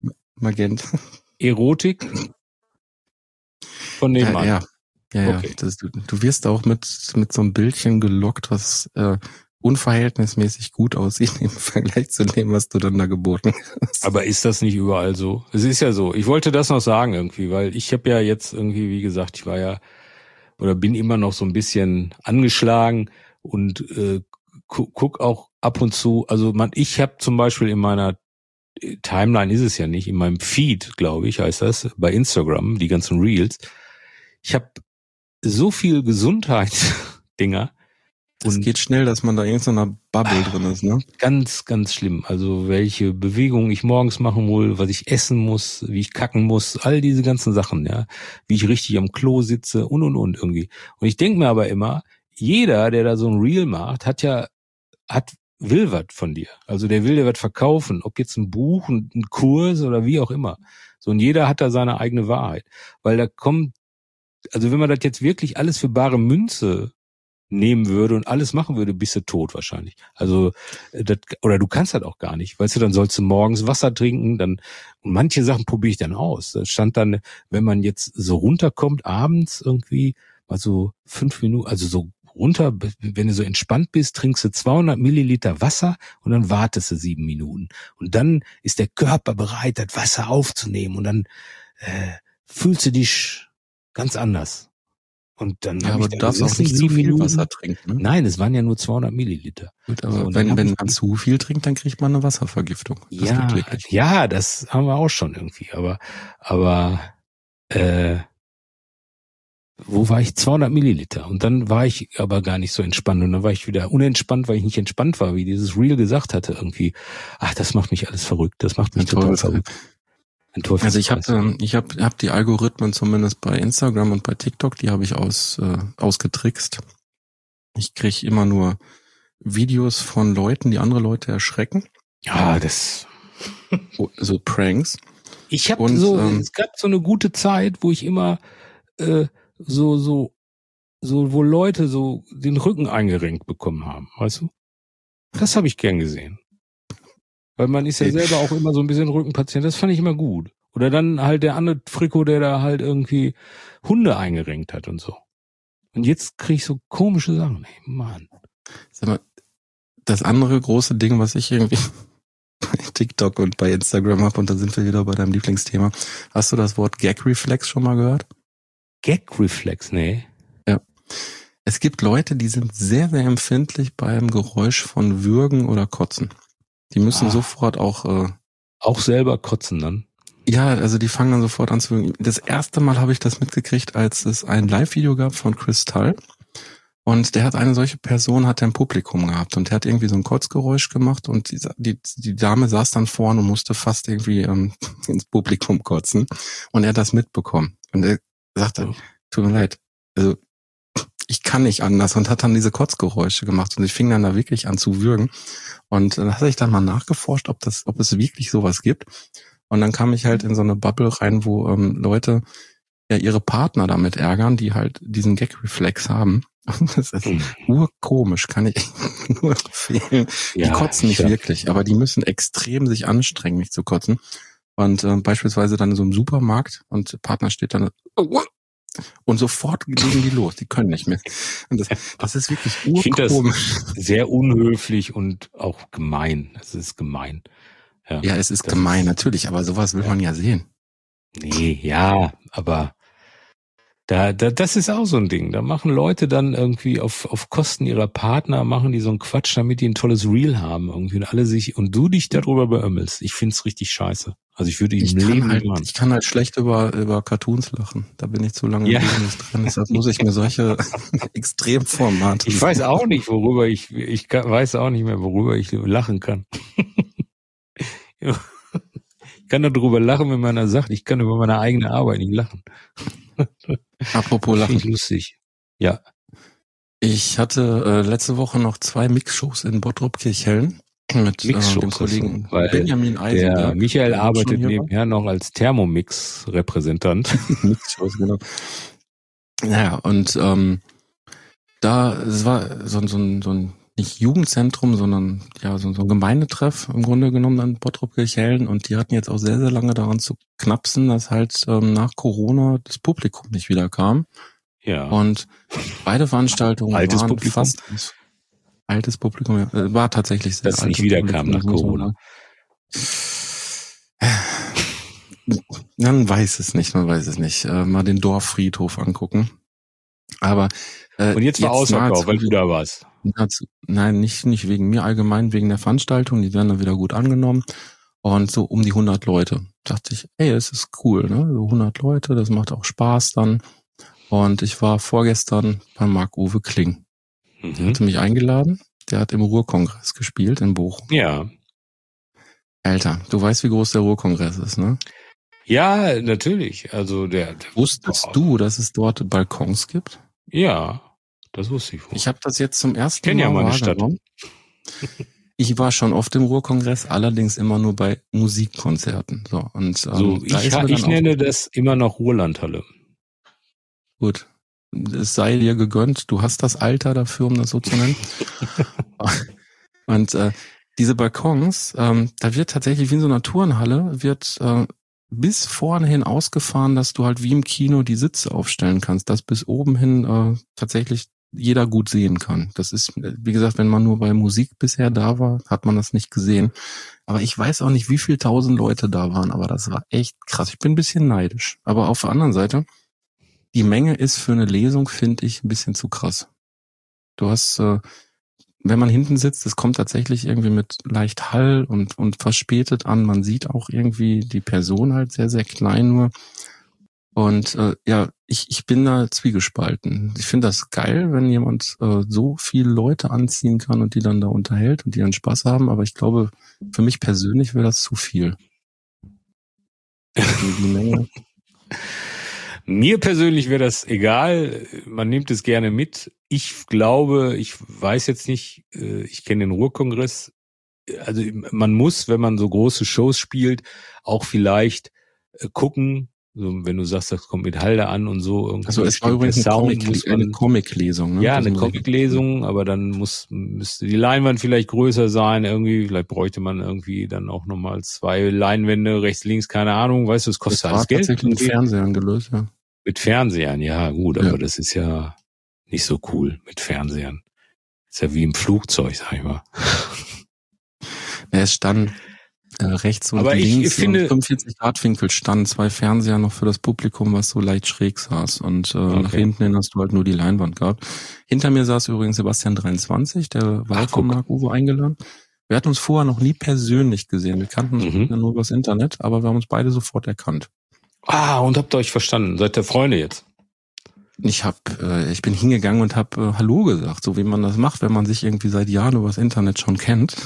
Erotik von nebenan. Ja. Okay. Du wirst auch mit so einem Bildchen gelockt, was unverhältnismäßig gut aussieht im Vergleich zu dem, was du dann da geboten hast. Aber ist das nicht überall so? Es ist ja so. Ich wollte das noch sagen irgendwie, weil ich habe ja jetzt irgendwie, wie gesagt, ich war ja oder bin immer noch so ein bisschen angeschlagen und guck auch ab und zu. Also ich habe zum Beispiel in meiner Timeline ist es ja nicht, in meinem Feed, glaube ich, heißt das, bei Instagram, die ganzen Reels. Ich habe so viel Gesundheitsdinger. Es geht schnell, dass man da in so einer Bubble drin ist, ne? Ganz, ganz schlimm. Also welche Bewegungen ich morgens machen will, was ich essen muss, wie ich kacken muss, all diese ganzen Sachen, ja. Wie ich richtig am Klo sitze und irgendwie. Und ich denke mir aber immer, jeder, der da so ein Reel macht, will was von dir. Also der will dir was verkaufen, ob jetzt ein Buch, ein Kurs oder wie auch immer. So, und jeder hat da seine eigene Wahrheit. Weil also wenn man das jetzt wirklich alles für bare Münze nehmen würde und alles machen würde, bist du tot wahrscheinlich. Also oder du kannst das auch gar nicht. Weißt du, dann sollst du morgens Wasser trinken, und manche Sachen probiere ich dann aus. Da stand dann, wenn man jetzt so runterkommt, abends irgendwie, mal so 5 Minuten, also so runter, wenn du so entspannt bist, trinkst du 200 Milliliter Wasser und dann wartest du 7 Minuten. Und dann ist der Körper bereit, das Wasser aufzunehmen und dann fühlst du dich ganz anders. Und dann aber du darfst auch nicht zu viel Wasser trinken. Ne? Nein, es waren ja nur 200 Milliliter. Gut, aber so, wenn man zu viel trinkt, dann kriegt man eine Wasservergiftung. Ja, das haben wir auch schon irgendwie. Aber wo war ich? 200 Milliliter. Und dann war ich aber gar nicht so entspannt. Und dann war ich wieder unentspannt, weil ich nicht entspannt war, wie dieses Reel gesagt hatte irgendwie. Ach, das macht mich alles verrückt. Das macht mich total verrückt. Also ich hab die Algorithmen zumindest bei Instagram und bei TikTok, die habe ich ausgetrickst. Ich krieg immer nur Videos von Leuten, die andere Leute erschrecken. Ja, das so Pranks. Es gab so eine gute Zeit, wo ich immer wo Leute so den Rücken eingerenkt bekommen haben, weißt du? Das habe ich gern gesehen. Weil man ist ja selber auch immer so ein bisschen Rückenpatient. Das fand ich immer gut. Oder dann halt der andere Fricko, der da halt irgendwie Hunde eingerenkt hat und so. Und jetzt kriege ich so komische Sachen. Ey, Mann. Sag mal, das andere große Ding, was ich irgendwie bei TikTok und bei Instagram habe, und da sind wir wieder bei deinem Lieblingsthema. Hast du das Wort Gag-Reflex schon mal gehört? Gag-Reflex? Nee. Ja. Es gibt Leute, die sind sehr, sehr empfindlich beim Geräusch von Würgen oder Kotzen. Die müssen sofort auch selber kotzen dann. Ja, also die fangen dann sofort an zu würgen. Das erste Mal habe ich das mitgekriegt, als es ein Live-Video gab von Kristall. Und der hat eine solche Person, hat er im Publikum gehabt. Und der hat irgendwie so ein Kotzgeräusch gemacht. Und die Dame saß dann vorne und musste fast irgendwie ins Publikum kotzen. Und er hat das mitbekommen. Und er sagte, tut mir leid, also ich kann nicht anders, und hat dann diese Kotzgeräusche gemacht und ich fing dann da wirklich an zu würgen. Und dann hatte ich dann mal nachgeforscht, ob es wirklich sowas gibt. Und dann kam ich halt in so eine Bubble rein, wo Leute ja ihre Partner damit ärgern, die halt diesen Gag-Reflex haben. Und das ist urkomisch, kann ich nur empfehlen. Die kotzen nicht wirklich, aber die müssen extrem sich anstrengen, nicht zu kotzen. Und beispielsweise dann in so einem Supermarkt und der Partner steht dann und sofort legen die los, die können nicht mehr. Und das ist wirklich urkomisch. Ich finde das sehr unhöflich und auch gemein. Es ist gemein. Ja, es ist gemein, natürlich, aber sowas will man ja sehen. Nee, ja, aber das ist auch so ein Ding. Da machen Leute dann irgendwie auf Kosten ihrer Partner, machen die so einen Quatsch, damit die ein tolles Reel haben irgendwie und du dich darüber beömmelst. Ich find's richtig scheiße. Also ich würde im Leben nicht machen. Ich kann halt schlecht über Cartoons lachen. Da bin ich zu lange im Business drin. Deshalb muss ich mir solche Extremformate. Ich weiß auch nicht, worüber ich weiß auch nicht mehr, worüber ich lachen kann. Ich kann darüber lachen, wenn man sagt, ich kann über meine eigene Arbeit nicht lachen. Apropos Lachen. Lustig. Ja. Ich hatte letzte Woche noch 2 Mixshows in Bottrop-Kirchhellen mit Mixshows, dem Kollegen weil Benjamin Eisenberg. Der Michael der arbeitet schon hier war. nebenher noch als Thermomix-Repräsentant. Mixshows, genau. Naja, und es war so ein nicht Jugendzentrum, sondern ja so ein Gemeindetreff im Grunde genommen an Bottrop-Kirchhellen, und die hatten jetzt auch sehr, sehr lange daran zu knapsen, dass halt nach Corona das Publikum nicht wieder kam. Ja. Und beide Veranstaltungen Altes waren Publikum? fast altes Publikum, ja, war tatsächlich sehr Das nicht wiederkam nach Corona. Man weiß es nicht. Mal den Dorffriedhof angucken. Aber und jetzt war ausverkauft, weil du da warst. Nein, nicht wegen mir, allgemein wegen der Veranstaltung. Die werden dann wieder gut angenommen. Und so um die 100 Leute. Dachte ich, ey, es ist cool, ne? So 100 Leute, das macht auch Spaß dann. Und ich war vorgestern bei Marc-Uwe Kling. Der hatte mich eingeladen. Der hat im Ruhrkongress gespielt in Bochum. Ja. Alter, du weißt, wie groß der Ruhrkongress ist, ne? Ja, natürlich. Also Wusstest du, dass es dort Balkons gibt? Ja, das wusste ich wohl. Ich habe das jetzt zum ersten Kenn Mal ja meine Stadt. Ich war schon oft im Ruhrkongress, allerdings immer nur bei Musikkonzerten. So, und ich nenne das immer noch Ruhrlandhalle. Gut, es sei dir gegönnt. Du hast das Alter dafür, um das so zu nennen. Und diese Balkons, da wird tatsächlich wie in so einer Turnhalle, wird bis vorne hin ausgefahren, dass du halt wie im Kino die Sitze aufstellen kannst, dass bis oben hin tatsächlich jeder gut sehen kann. Das ist, wie gesagt, wenn man nur bei Musik bisher da war, hat man das nicht gesehen. Aber ich weiß auch nicht, wie viele 1000 Leute da waren, aber das war echt krass. Ich bin ein bisschen neidisch. Aber auf der anderen Seite, die Menge ist für eine Lesung, finde ich, ein bisschen zu krass. Du hast, wenn man hinten sitzt, es kommt tatsächlich irgendwie mit leicht Hall und verspätet an. Man sieht auch irgendwie die Person halt sehr, sehr klein nur. Und ich bin da zwiegespalten. Ich finde das geil, wenn jemand so viele Leute anziehen kann und die dann da unterhält und die dann Spaß haben. Aber ich glaube, für mich persönlich wäre das zu viel. Die Menge. Mir persönlich wäre das egal. Man nimmt es gerne mit. Ich glaube, ich weiß jetzt nicht, ich kenne den Ruhrkongress. Also man muss, wenn man so große Shows spielt, auch vielleicht gucken, so, wenn du sagst, das kommt mit Halde an und so. Also es war übrigens eine Comic-Lesung. Ne? Ja, eine Comic-Lesung, aber dann müsste die Leinwand vielleicht größer sein. Irgendwie, vielleicht bräuchte man irgendwie dann auch nochmal 2 Leinwände, rechts, links, keine Ahnung. Weißt du, es kostet alles Geld. Das war tatsächlich mit Fernsehern gelöst, ja. Mit Fernsehern, ja gut, aber das ist ja nicht so cool mit Fernsehern. Ist ja wie im Flugzeug, sag ich mal. Es stand rechts und aber links, ich finde, 45-Grad-Winkel standen 2 Fernseher noch für das Publikum, was so leicht schräg saß. Und nach hinten hin hast du halt nur die Leinwand gehabt. Hinter mir saß übrigens Sebastian 23, der war von Marc-Uwe eingeladen. Wir hatten uns vorher noch nie persönlich gesehen. Wir kannten uns nur übers Internet, aber wir haben uns beide sofort erkannt. Und habt ihr euch verstanden? Seid ihr Freunde jetzt? Ich bin hingegangen und habe Hallo gesagt, so wie man das macht, wenn man sich irgendwie seit Jahren übers Internet schon kennt.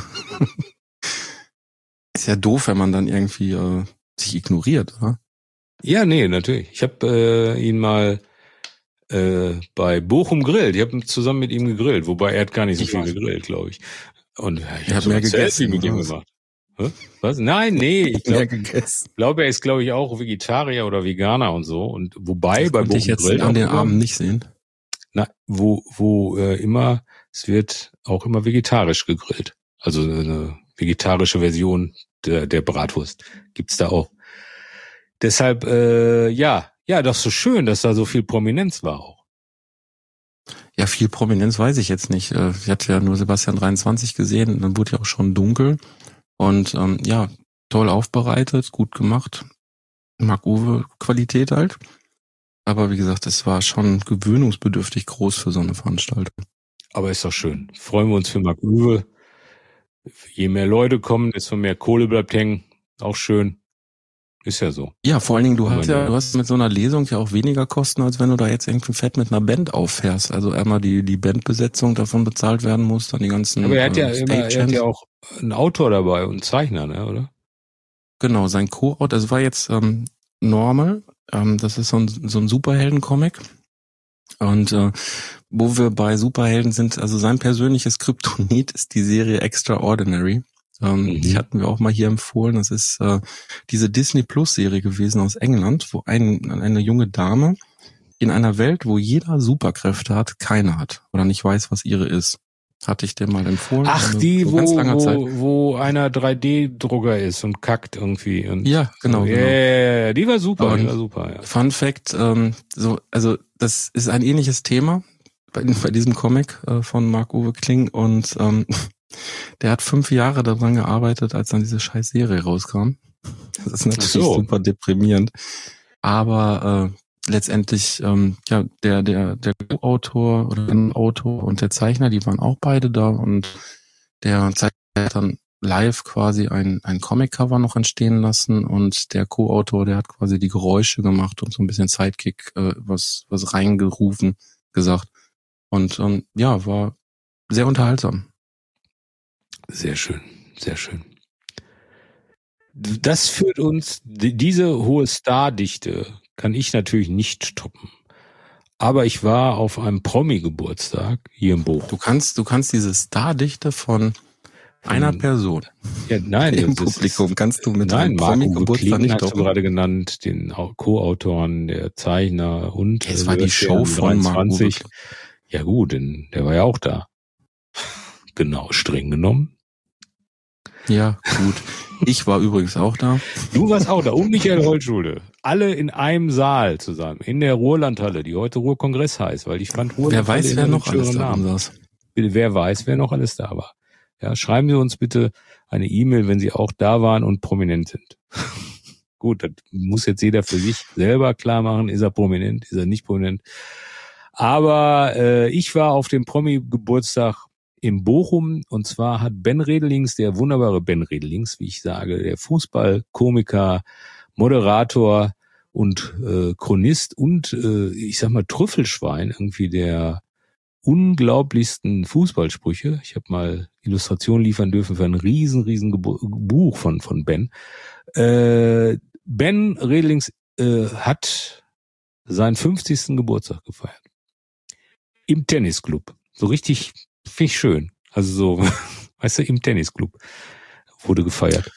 Ist ja doof, wenn man dann irgendwie sich ignoriert, oder? Ja, nee, natürlich. Ich habe ihn mal bei Bochum grillt. Ich habe zusammen mit ihm gegrillt, wobei er hat gar nicht so viel gegrillt, glaube ich. Und ich habe mehr gegessen mit ihm gemacht. Was? Nein, nee, ich glaube, er ist, glaube ich, auch Vegetarier oder Veganer und so. Und wobei das bei Bochum ich jetzt Grill an den Abend nicht sehen. Wo immer, es wird auch immer vegetarisch gegrillt. Also eine vegetarische Version der Bratwurst gibt's da auch. Deshalb, das ist so schön, dass da so viel Prominenz war auch. Ja, viel Prominenz weiß ich jetzt nicht. Ich hatte ja nur Sebastian 23 gesehen, dann wurde ja auch schon dunkel. Und toll aufbereitet, gut gemacht. Marc-Uwe Qualität halt. Aber wie gesagt, es war schon gewöhnungsbedürftig groß für so eine Veranstaltung. Aber ist doch schön. Freuen wir uns für Marc-Uwe. Je mehr Leute kommen, desto mehr Kohle bleibt hängen. Auch schön. Ist ja so. Ja, vor allen Dingen, du hast mit so einer Lesung ja auch weniger Kosten, als wenn du da jetzt irgendwie fett mit einer Band auffährst. Also einmal die Bandbesetzung davon bezahlt werden muss, dann die ganzen. Aber er hat ja auch einen Autor dabei und einen Zeichner, ne, oder? Genau, sein Co-Autor, das war jetzt Normal, das ist so ein Superhelden-Comic. Und wo wir bei Superhelden sind, also sein persönliches Kryptonit ist die Serie Extraordinary. Die hatten wir auch mal hier empfohlen. Das ist diese Disney-Plus-Serie gewesen aus England, wo eine junge Dame in einer Welt, wo jeder Superkräfte hat, keine hat oder nicht weiß, was ihre ist. Hatte ich dir mal empfohlen. Ach, die, wo einer 3D-Drucker ist und kackt irgendwie. Und ja, genau. So. Genau. Yeah, die war super, ja. Fun Fact, also das ist ein ähnliches Thema bei diesem Comic von Marc-Uwe Kling und der hat 5 Jahre daran gearbeitet, als dann diese scheiß Serie rauskam. Das ist natürlich super deprimierend. Aber letztendlich, der Co-Autor oder der Autor und der Zeichner, die waren auch beide da und der Zeichner hat dann live quasi ein Comic-Cover noch entstehen lassen und der Co-Autor, der hat quasi die Geräusche gemacht und so ein bisschen Sidekick was reingerufen, gesagt. Und war sehr unterhaltsam. Sehr schön, sehr schön. Das führt uns, diese hohe Stardichte kann ich natürlich nicht toppen. Aber ich war auf einem Promi-Geburtstag hier in Bochum. Du kannst diese Stardichte von einer Person im Publikum kannst du mit einem Promi-Geburtstag nicht toppen. Hast du gerade genannt, den Co-Autoren, der Zeichner und es war die Show von Marc-Uwe. Ja gut, denn der war ja auch da. Genau, streng genommen. Ja, gut. Ich war übrigens auch da. Du warst auch da und Michael Holtschulde. Alle in einem Saal zusammen, in der Ruhrlandhalle, die heute Ruhrkongress heißt, weil ich fand Ruhrlandhalle. Wer weiß, wer noch alles da saß. Wer weiß, wer noch alles da war. Ja, schreiben Sie uns bitte eine E-Mail, wenn Sie auch da waren und prominent sind. Gut, das muss jetzt jeder für sich selber klar machen. Ist er prominent, ist er nicht prominent? Aber ich war auf dem Promi-Geburtstag in Bochum und zwar hat Ben Redelings, der wunderbare Ben Redelings, wie ich sage, der Fußballkomiker, Moderator und Chronist und ich sag mal Trüffelschwein, irgendwie der unglaublichsten Fußballsprüche. Ich habe mal Illustrationen liefern dürfen für ein riesen Buch von Ben. Ben Redelings hat seinen 50. Geburtstag gefeiert. Im Tennisclub. So richtig, finde ich schön. Also so, weißt du, im Tennisclub wurde gefeiert.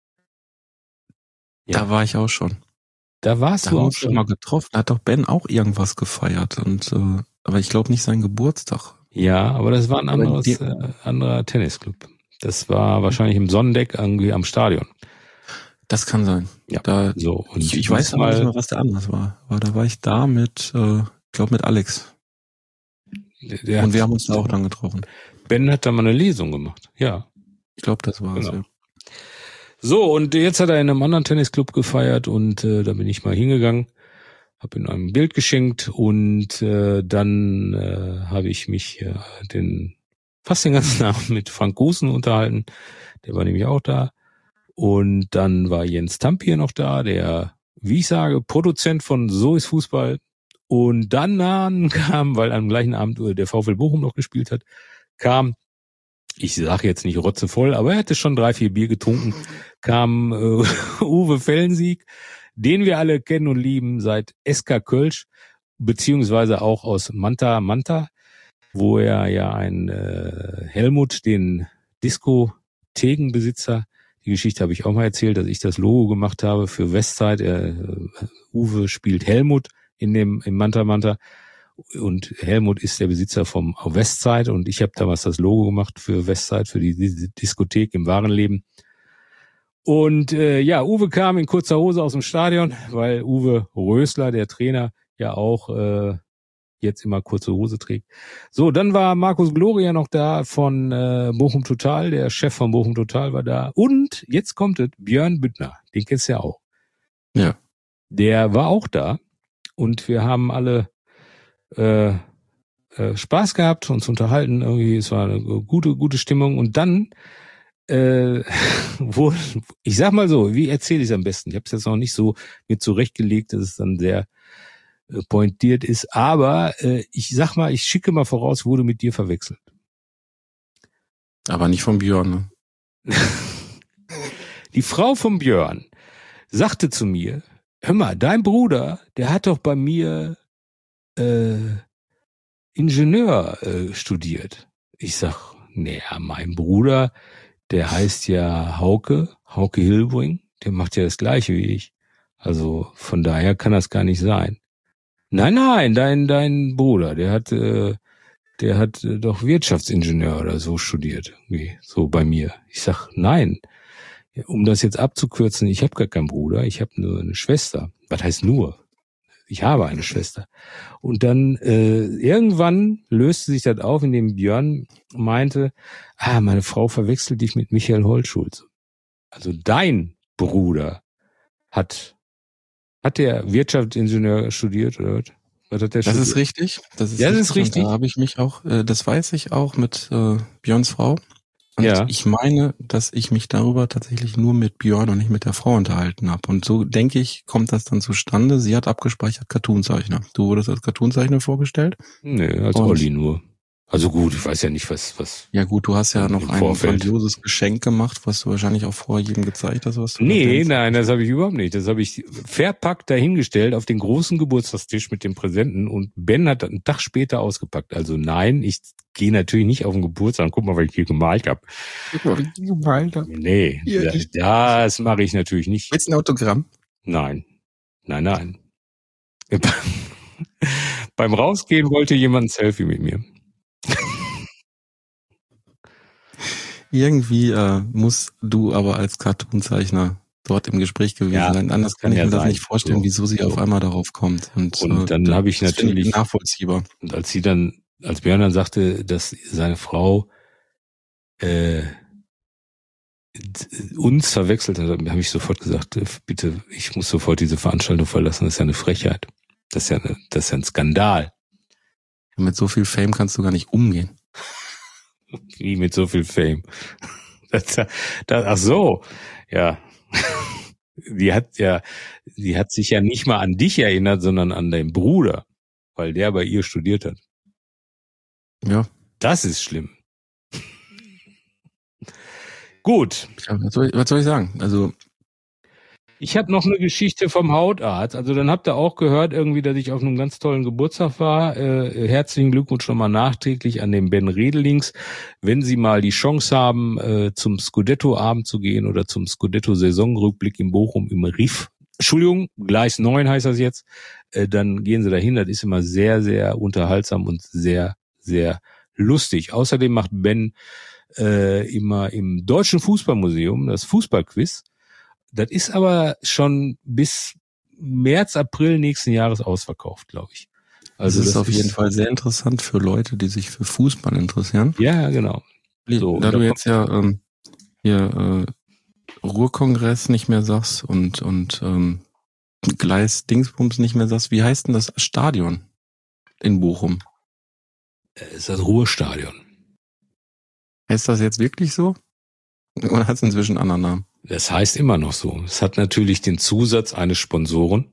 Ja. Da war ich auch schon. Da warst du auch schon mal getroffen. Da hat doch Ben auch irgendwas gefeiert und aber ich glaube nicht seinen Geburtstag. Ja, aber das war ein anderer Tennisclub. Das war wahrscheinlich im Sonnendeck irgendwie am Stadion. Das kann sein. Ja. Da, so. Und ich weiß aber nicht mehr, was der anders war. Aber da war ich da mit, glaube mit Alex. Und wir haben uns da auch dann getroffen. Ben hat da mal eine Lesung gemacht. Ja. Ich glaube, das war es. Genau. Ja. So, und jetzt hat er in einem anderen Tennisclub gefeiert und da bin ich mal hingegangen, habe ihm ein Bild geschenkt und dann habe ich mich fast den ganzen Abend mit Frank Gusen unterhalten. Der war nämlich auch da. Und dann war Jens Tampier noch da, der, wie ich sage, Produzent von So ist Fußball. Und dann kam, weil am gleichen Abend der VfL Bochum noch gespielt hat, ich sage jetzt nicht rotzevoll, aber er hatte schon 3-4 Bier getrunken, kam Uwe Fellensiek, den wir alle kennen und lieben seit SK Kölsch, beziehungsweise auch aus Manta, wo er ja ein Helmut, den Diskothekenbesitzer, die Geschichte habe ich auch mal erzählt, dass ich das Logo gemacht habe für Westside. Uwe spielt Helmut im Manta und Helmut ist der Besitzer vom Westside und ich habe damals das Logo gemacht für Westside, für die Diskothek im wahren Leben. Und Uwe kam in kurzer Hose aus dem Stadion, weil Uwe Rösler, der Trainer, ja auch jetzt immer kurze Hose trägt. So, dann war Markus Gloria noch da von Bochum Total, der Chef von Bochum Total war da. Und jetzt kommt es, Björn Büttner, den kennst du ja auch. Ja. Der war auch da und wir haben alle Spaß gehabt, uns unterhalten, irgendwie, es war eine gute Stimmung und dann ich sag mal so, wie erzähle ich es am besten? Ich habe es jetzt noch nicht so mir zurechtgelegt, dass es dann sehr pointiert ist, aber ich sag mal, ich schicke mal voraus, wurde mit dir verwechselt. Aber nicht von Björn, ne? Die Frau von Björn sagte zu mir, hör mal, dein Bruder, der hat doch bei mir Ingenieur studiert. Ich sag, naja, mein Bruder, der heißt ja Hauke Hilbring, der macht ja das Gleiche wie ich. Also von daher kann das gar nicht sein. Nein, dein Bruder, der hat doch Wirtschaftsingenieur oder so studiert, irgendwie, so bei mir. Ich sag, nein. Um das jetzt abzukürzen, ich habe gar keinen Bruder, ich habe nur eine Schwester. Was heißt nur? Ich habe eine Schwester. Und dann irgendwann löste sich das auf, indem Björn meinte, meine Frau verwechselt dich mit Michael Holtschulze. Also dein Bruder hat der Wirtschaftsingenieur studiert oder was? Was hat der studiert? Das ist richtig. Das ist richtig. Da habe ich mich auch, das weiß ich auch mit Björns Frau. Und ich meine, dass ich mich darüber tatsächlich nur mit Björn und nicht mit der Frau unterhalten habe. Und so, denke ich, kommt das dann zustande. Sie hat abgespeichert Cartoonzeichner. Du wurdest als Cartoonzeichner vorgestellt? Nee, als Olli nur. Also gut, ich weiß ja nicht, was. Ja gut, du hast ja noch ein grandioses Geschenk gemacht, was du wahrscheinlich auch vor jedem gezeigt hast. Was du nein, das habe ich überhaupt nicht. Das habe ich verpackt dahingestellt auf den großen Geburtstagstisch mit den Präsenten und Ben hat einen Tag später ausgepackt. Also nein, ich gehe natürlich nicht auf den Geburtstag. Guck mal, was ich hier gemalt habe. Nee, das mache ich natürlich nicht. Willst du ein Autogramm? Nein. Beim Rausgehen wollte jemand ein Selfie mit mir. Irgendwie musst du aber als Cartoonzeichner dort im Gespräch gewesen sein. Anders kann ich mir das nicht vorstellen, wieso sie auf einmal darauf kommt. Und dann habe ich natürlich nachvollziehbar. Und als Björn dann sagte, dass seine Frau uns verwechselt hat, habe ich sofort gesagt, bitte, ich muss sofort diese Veranstaltung verlassen. Das ist ja eine Frechheit. Das ist ja ein Skandal. Mit so viel Fame kannst du gar nicht umgehen. Wie mit so viel Fame? Ach so, ja. Die hat sich ja nicht mal an dich erinnert, sondern an deinen Bruder, weil der bei ihr studiert hat. Ja. Das ist schlimm. Gut. Ja, was soll ich sagen? Also ich habe noch eine Geschichte vom Hautarzt. Also dann habt ihr auch gehört irgendwie, dass ich auf einem ganz tollen Geburtstag war. Herzlichen Glückwunsch nochmal nachträglich an den Ben Redelings. Wenn Sie mal die Chance haben, zum Scudetto-Abend zu gehen oder zum Scudetto-Saisonrückblick in Bochum im Riff, Gleis 9 heißt das jetzt, dann gehen Sie dahin. Das ist immer sehr, sehr unterhaltsam und sehr, sehr lustig. Außerdem macht Ben immer im Deutschen Fußballmuseum das Fußballquiz. Das ist aber schon bis März, April nächsten Jahres ausverkauft, glaube ich. Also das ist auf jeden Fall sehr interessant für Leute, die sich für Fußball interessieren. Ja, genau. So, da du jetzt ja hier Ruhrkongress nicht mehr sagst und Gleis Dingsbums nicht mehr sagst, wie heißt denn das Stadion in Bochum? Ist das Ruhrstadion. Heißt das jetzt wirklich so? Oder hat es inzwischen einen anderen Namen? Das heißt immer noch so. Es hat natürlich den Zusatz eines Sponsoren,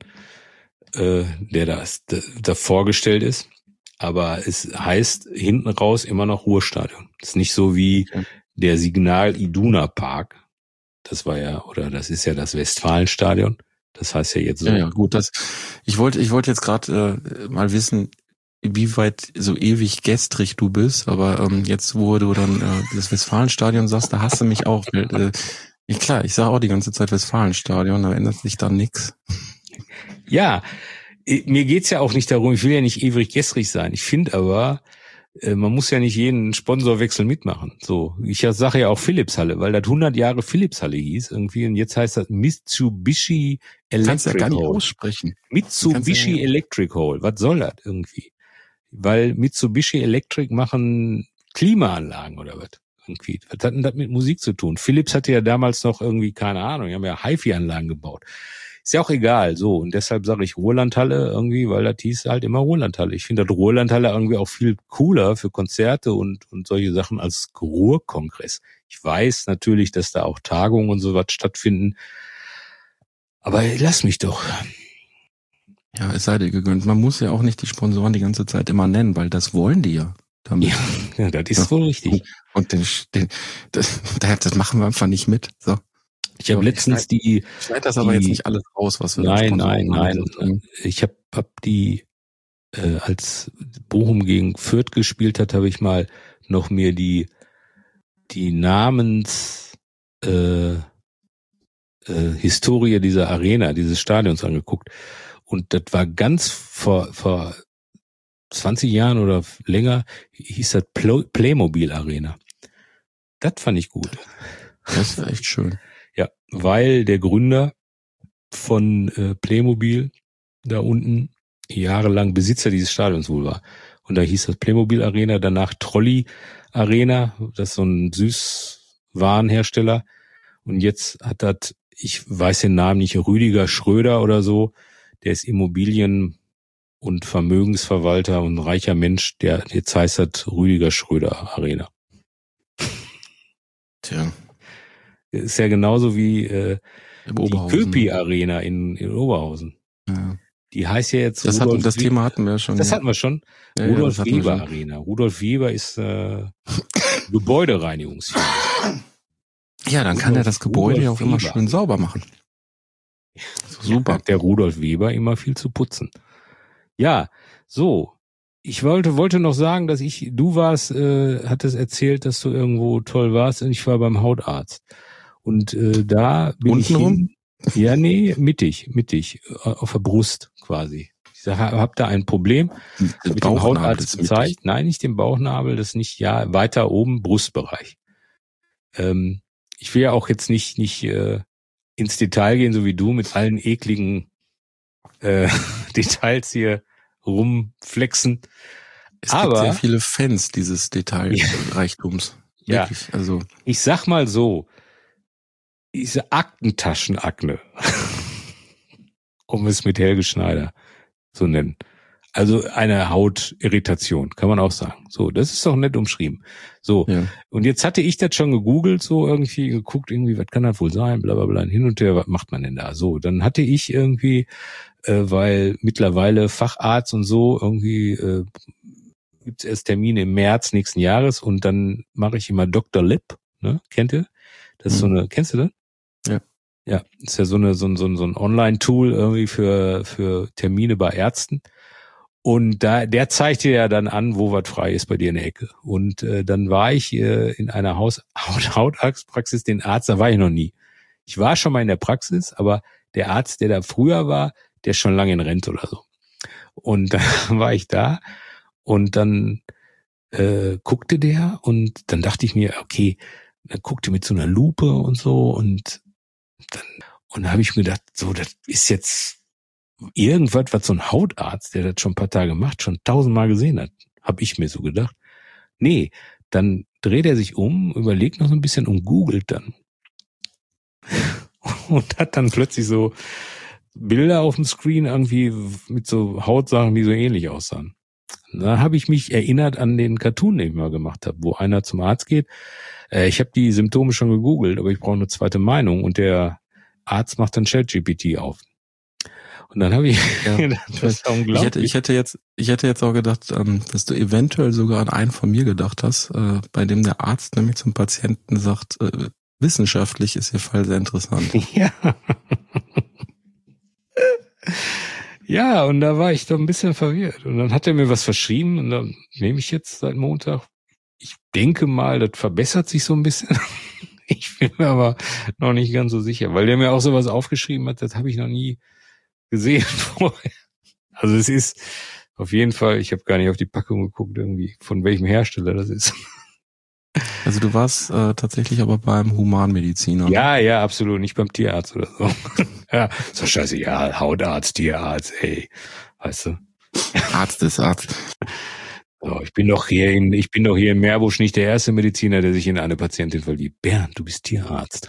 der da vorgestellt ist. Aber es heißt hinten raus immer noch Ruhrstadion. Das ist nicht so wie der Signal Iduna Park. Das ist ja das Westfalenstadion. Das heißt ja jetzt so. Ja, gut. Ich wollte jetzt gerade mal wissen, wie weit so ewig gestrig du bist. Aber jetzt, wo du dann das Westfalenstadion sagst, da hast du mich auch. Ja, klar, ich sage auch die ganze Zeit Westfalenstadion, da ändert sich da nix. Ja, mir geht's ja auch nicht darum, ich will ja nicht ewig gestrig sein. Ich finde aber, man muss ja nicht jeden Sponsorwechsel mitmachen. So, ich sage ja auch Philips-Halle, weil das 100 Jahre Philips-Halle hieß irgendwie und jetzt heißt das Mitsubishi Electric Hall. Kannst ja gar nicht aussprechen. Mitsubishi Electric Hall, was soll das irgendwie? Weil Mitsubishi Electric machen Klimaanlagen oder was? Irgendwie. Was hat denn das mit Musik zu tun? Philips hatte ja damals noch irgendwie, keine Ahnung, die haben ja HiFi-Anlagen gebaut. Ist ja auch egal, so. Und deshalb sage ich Ruhrlandhalle irgendwie, weil das hieß halt immer Ruhrlandhalle. Ich finde das Ruhrlandhalle irgendwie auch viel cooler für Konzerte und solche Sachen als Ruhrkongress. Ich weiß natürlich, dass da auch Tagungen und sowas stattfinden. Aber lass mich doch. Ja, es sei dir gegönnt. Man muss ja auch nicht die Sponsoren die ganze Zeit immer nennen, weil das wollen die ja. Damit. Ja, das ist wohl richtig. Und das machen wir einfach nicht mit. So. Ich habe letztens ich schneide das aber jetzt nicht alles raus, was wir Nein. Ich hab die als Bochum gegen Fürth gespielt hat, habe ich mal noch mir die Historie dieser Arena, dieses Stadions angeguckt. Und das war ganz vor 20 Jahren oder länger, hieß das Playmobil Arena. Das fand ich gut. Das ist echt schön. Ja, weil der Gründer von Playmobil da unten jahrelang Besitzer dieses Stadions wohl war. Und da hieß das Playmobil Arena, danach Trolley Arena, das ist so ein Süßwarenhersteller. Und jetzt hat das, ich weiß den Namen nicht, Rüdiger Schröder oder so, der ist Immobilien- und Vermögensverwalter und ein reicher Mensch, der jetzt heißt das Rüdiger Schröder Arena. Tja. Ist ja genauso wie die Köpi Arena in Oberhausen. Ja. Die heißt ja jetzt das Thema hatten wir schon. Das hatten wir schon. Ja, Rudolf Weber Arena. Rudolf Weber ist Gebäudereinigungsfirma. Ja, dann kann er das Gebäude ja auch immer schön sauber machen. Super. Hat der Rudolf Weber immer viel zu putzen. Ja, so. Ich wollte noch sagen, dass du warst, hattest erzählt, dass du irgendwo toll warst und ich war beim Hautarzt. Und da bin Untenrum? Ja, nee, mittig, auf der Brust quasi. Ich hab da ein Problem mit dem Hautarzt gezeigt. Nein, nicht den Bauchnabel, das nicht, ja, weiter oben, Brustbereich. Ich will ja auch jetzt nicht ins Detail gehen, so wie du, mit allen ekligen Details hier rumflexen. Es gibt sehr viele Fans dieses Detailreichtums. Ja, wirklich, also. Ich sag mal so, diese Aktentaschenakne, um es mit Helge Schneider zu nennen. Also eine Hautirritation, kann man auch sagen. So, das ist doch nett umschrieben. So, ja. Und jetzt hatte ich das schon gegoogelt, so irgendwie geguckt, irgendwie, was kann das wohl sein, bla bla bla, hin und her, was macht man denn da? So, dann hatte ich irgendwie, weil mittlerweile Facharzt und so, irgendwie gibt's erst Termine im März nächsten Jahres und dann mache ich immer Dr. Lip, ne? Kennt ihr? Das ist so eine, kennst du das? Ja. Ja, ist ja so ein Online-Tool irgendwie für Termine bei Ärzten. Und der zeigt dir ja dann an, wo was frei ist bei dir in der Ecke. Und dann war ich in einer Hautarztpraxis, den Arzt, da war ich noch nie. Ich war schon mal in der Praxis, aber der Arzt, der da früher war, der ist schon lange in Rente oder so. Und dann war ich da und dann guckte der und dann dachte ich mir, okay, dann guckte mit so einer Lupe und so und dann habe ich mir gedacht, so, das ist jetzt irgendwas, was so ein Hautarzt, der das schon ein paar Tage macht, schon 1000-mal gesehen hat, habe ich mir so gedacht. Nee, dann dreht er sich um, überlegt noch so ein bisschen und googelt dann. Und hat dann plötzlich so Bilder auf dem Screen irgendwie mit so Hautsachen, die so ähnlich aussahen. Da habe ich mich erinnert an den Cartoon, den ich mal gemacht habe, wo einer zum Arzt geht. Ich habe die Symptome schon gegoogelt, aber ich brauche eine zweite Meinung und der Arzt macht dann ChatGPT auf. Und dann habe ich gedacht, das ist unglaublich. Ich hätte jetzt auch gedacht, dass du eventuell sogar an einen von mir gedacht hast, bei dem der Arzt nämlich zum Patienten sagt, wissenschaftlich ist Ihr Fall sehr interessant. Ja. Ja, und da war ich doch ein bisschen verwirrt. Und dann hat er mir was verschrieben und dann nehme ich jetzt seit Montag. Ich denke mal, das verbessert sich so ein bisschen. Ich bin mir aber noch nicht ganz so sicher, weil der mir auch sowas aufgeschrieben hat, das habe ich noch nie gesehen vorher. Also es ist auf jeden Fall, ich habe gar nicht auf die Packung geguckt, irgendwie, von welchem Hersteller das ist. Also du warst tatsächlich aber beim Humanmediziner. Ja, absolut, nicht beim Tierarzt oder so. Ja, so scheiße, ja, Hautarzt, Tierarzt, ey, weißt du. Arzt ist Arzt. So, ich bin doch hier in Meerbusch nicht der erste Mediziner, der sich in eine Patientin verliebt. Bernd, du bist Tierarzt.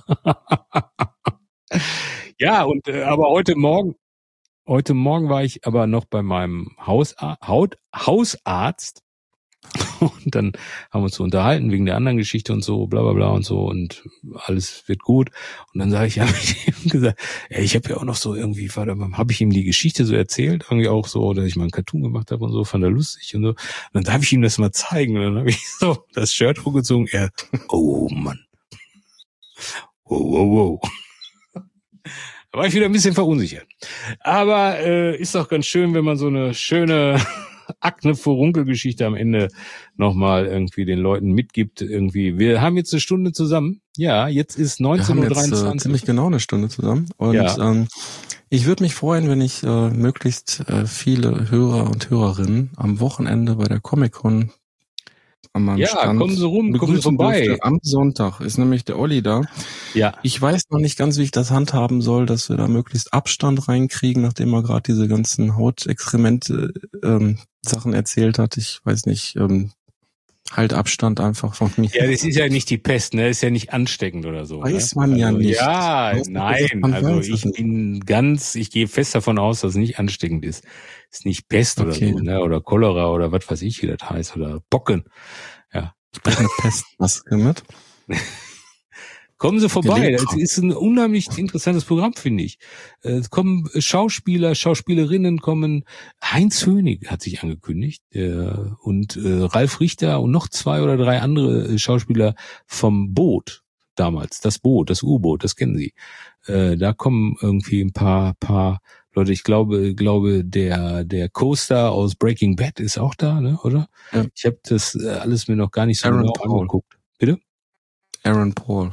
Ja, und aber heute Morgen war ich aber noch bei meinem Hausarzt und dann haben wir uns so unterhalten wegen der anderen Geschichte und so, bla bla bla und so und alles wird gut. Und dann habe ich ihm gesagt, ich habe ja auch noch so irgendwie, habe ich ihm die Geschichte so erzählt, irgendwie auch so, dass ich mal einen Cartoon gemacht habe und so, fand er lustig und so. Und dann darf ich ihm das mal zeigen und dann habe ich so das Shirt hochgezogen, oh Mann. Wow. Da war ich wieder ein bisschen verunsichert. Aber ist doch ganz schön, wenn man so eine schöne Akne-Furunkel-Geschichte am Ende nochmal irgendwie den Leuten mitgibt. Irgendwie. Wir haben jetzt eine Stunde zusammen. Ja, jetzt ist 19:23 Uhr. Ziemlich genau eine Stunde zusammen. Und ich würde mich freuen, wenn ich möglichst viele Hörer und Hörerinnen am Wochenende bei der Comic-Con an meinem Stand kommen Sie rum, kommen Sie vorbei. Durfte. Am Sonntag ist nämlich der Olli da. Ja. Ich weiß noch nicht ganz, wie ich das handhaben soll, dass wir da möglichst Abstand reinkriegen, nachdem er gerade diese ganzen Hautexkremente Sachen erzählt hat. Ich weiß nicht, halt Abstand einfach von mir. Ja, das ist ja nicht die Pest, ne? Das ist ja nicht ansteckend oder so. Weiß man ja nicht. Ja, nein. Also ich gehe fest davon aus, dass es nicht ansteckend ist. Ist nicht Pest oder so, ne? Oder Cholera oder was weiß ich, wie das heißt. Oder Pocken. Ja. Ich bringe eine Pestmaske mit. Kommen Sie vorbei. Das ist ein unheimlich interessantes Programm, finde ich. Es kommen Schauspieler, Schauspielerinnen kommen. Heinz Hönig hat sich angekündigt und Ralf Richter und noch 2 oder 3 andere Schauspieler vom Boot damals. Das Boot, das U-Boot, das kennen Sie. Da kommen irgendwie ein paar Leute. Ich glaube, der Co-Star aus Breaking Bad ist auch da, ne? Oder? Ja. Ich habe das alles mir noch gar nicht so genau angeguckt. Bitte? Aaron Paul.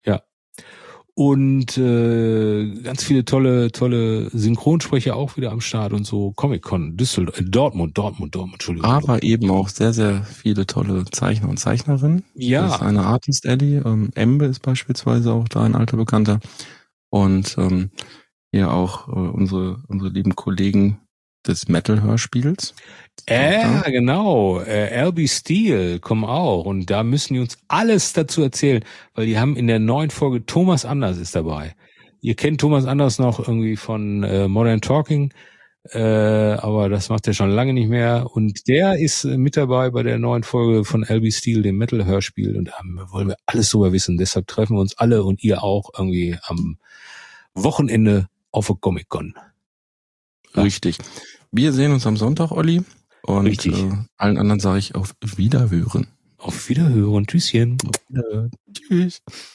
Und ganz viele tolle Synchronsprecher auch wieder am Start und so. Comic-Con, Dortmund, Entschuldigung. Aber eben auch sehr, sehr viele tolle Zeichner und Zeichnerinnen. Ja. Das ist eine Artist Alley. Embe ist beispielsweise auch da ein alter Bekannter. Und hier auch unsere lieben Kollegen des Metal-Hörspiels. Genau. LB Steel kommen auch. Und da müssen die uns alles dazu erzählen, weil die haben in der neuen Folge Thomas Anders ist dabei. Ihr kennt Thomas Anders noch irgendwie von Modern Talking, aber das macht er schon lange nicht mehr. Und der ist mit dabei bei der neuen Folge von LB Steel, dem Metal-Hörspiel. Und da wollen wir alles drüber wissen. Deshalb treffen wir uns alle und ihr auch irgendwie am Wochenende auf der Comic-Con. Ja. Richtig. Wir sehen uns am Sonntag, Olli. Und allen anderen sage ich auf Wiederhören. Auf Wiederhören. Tschüsschen. Tschüss.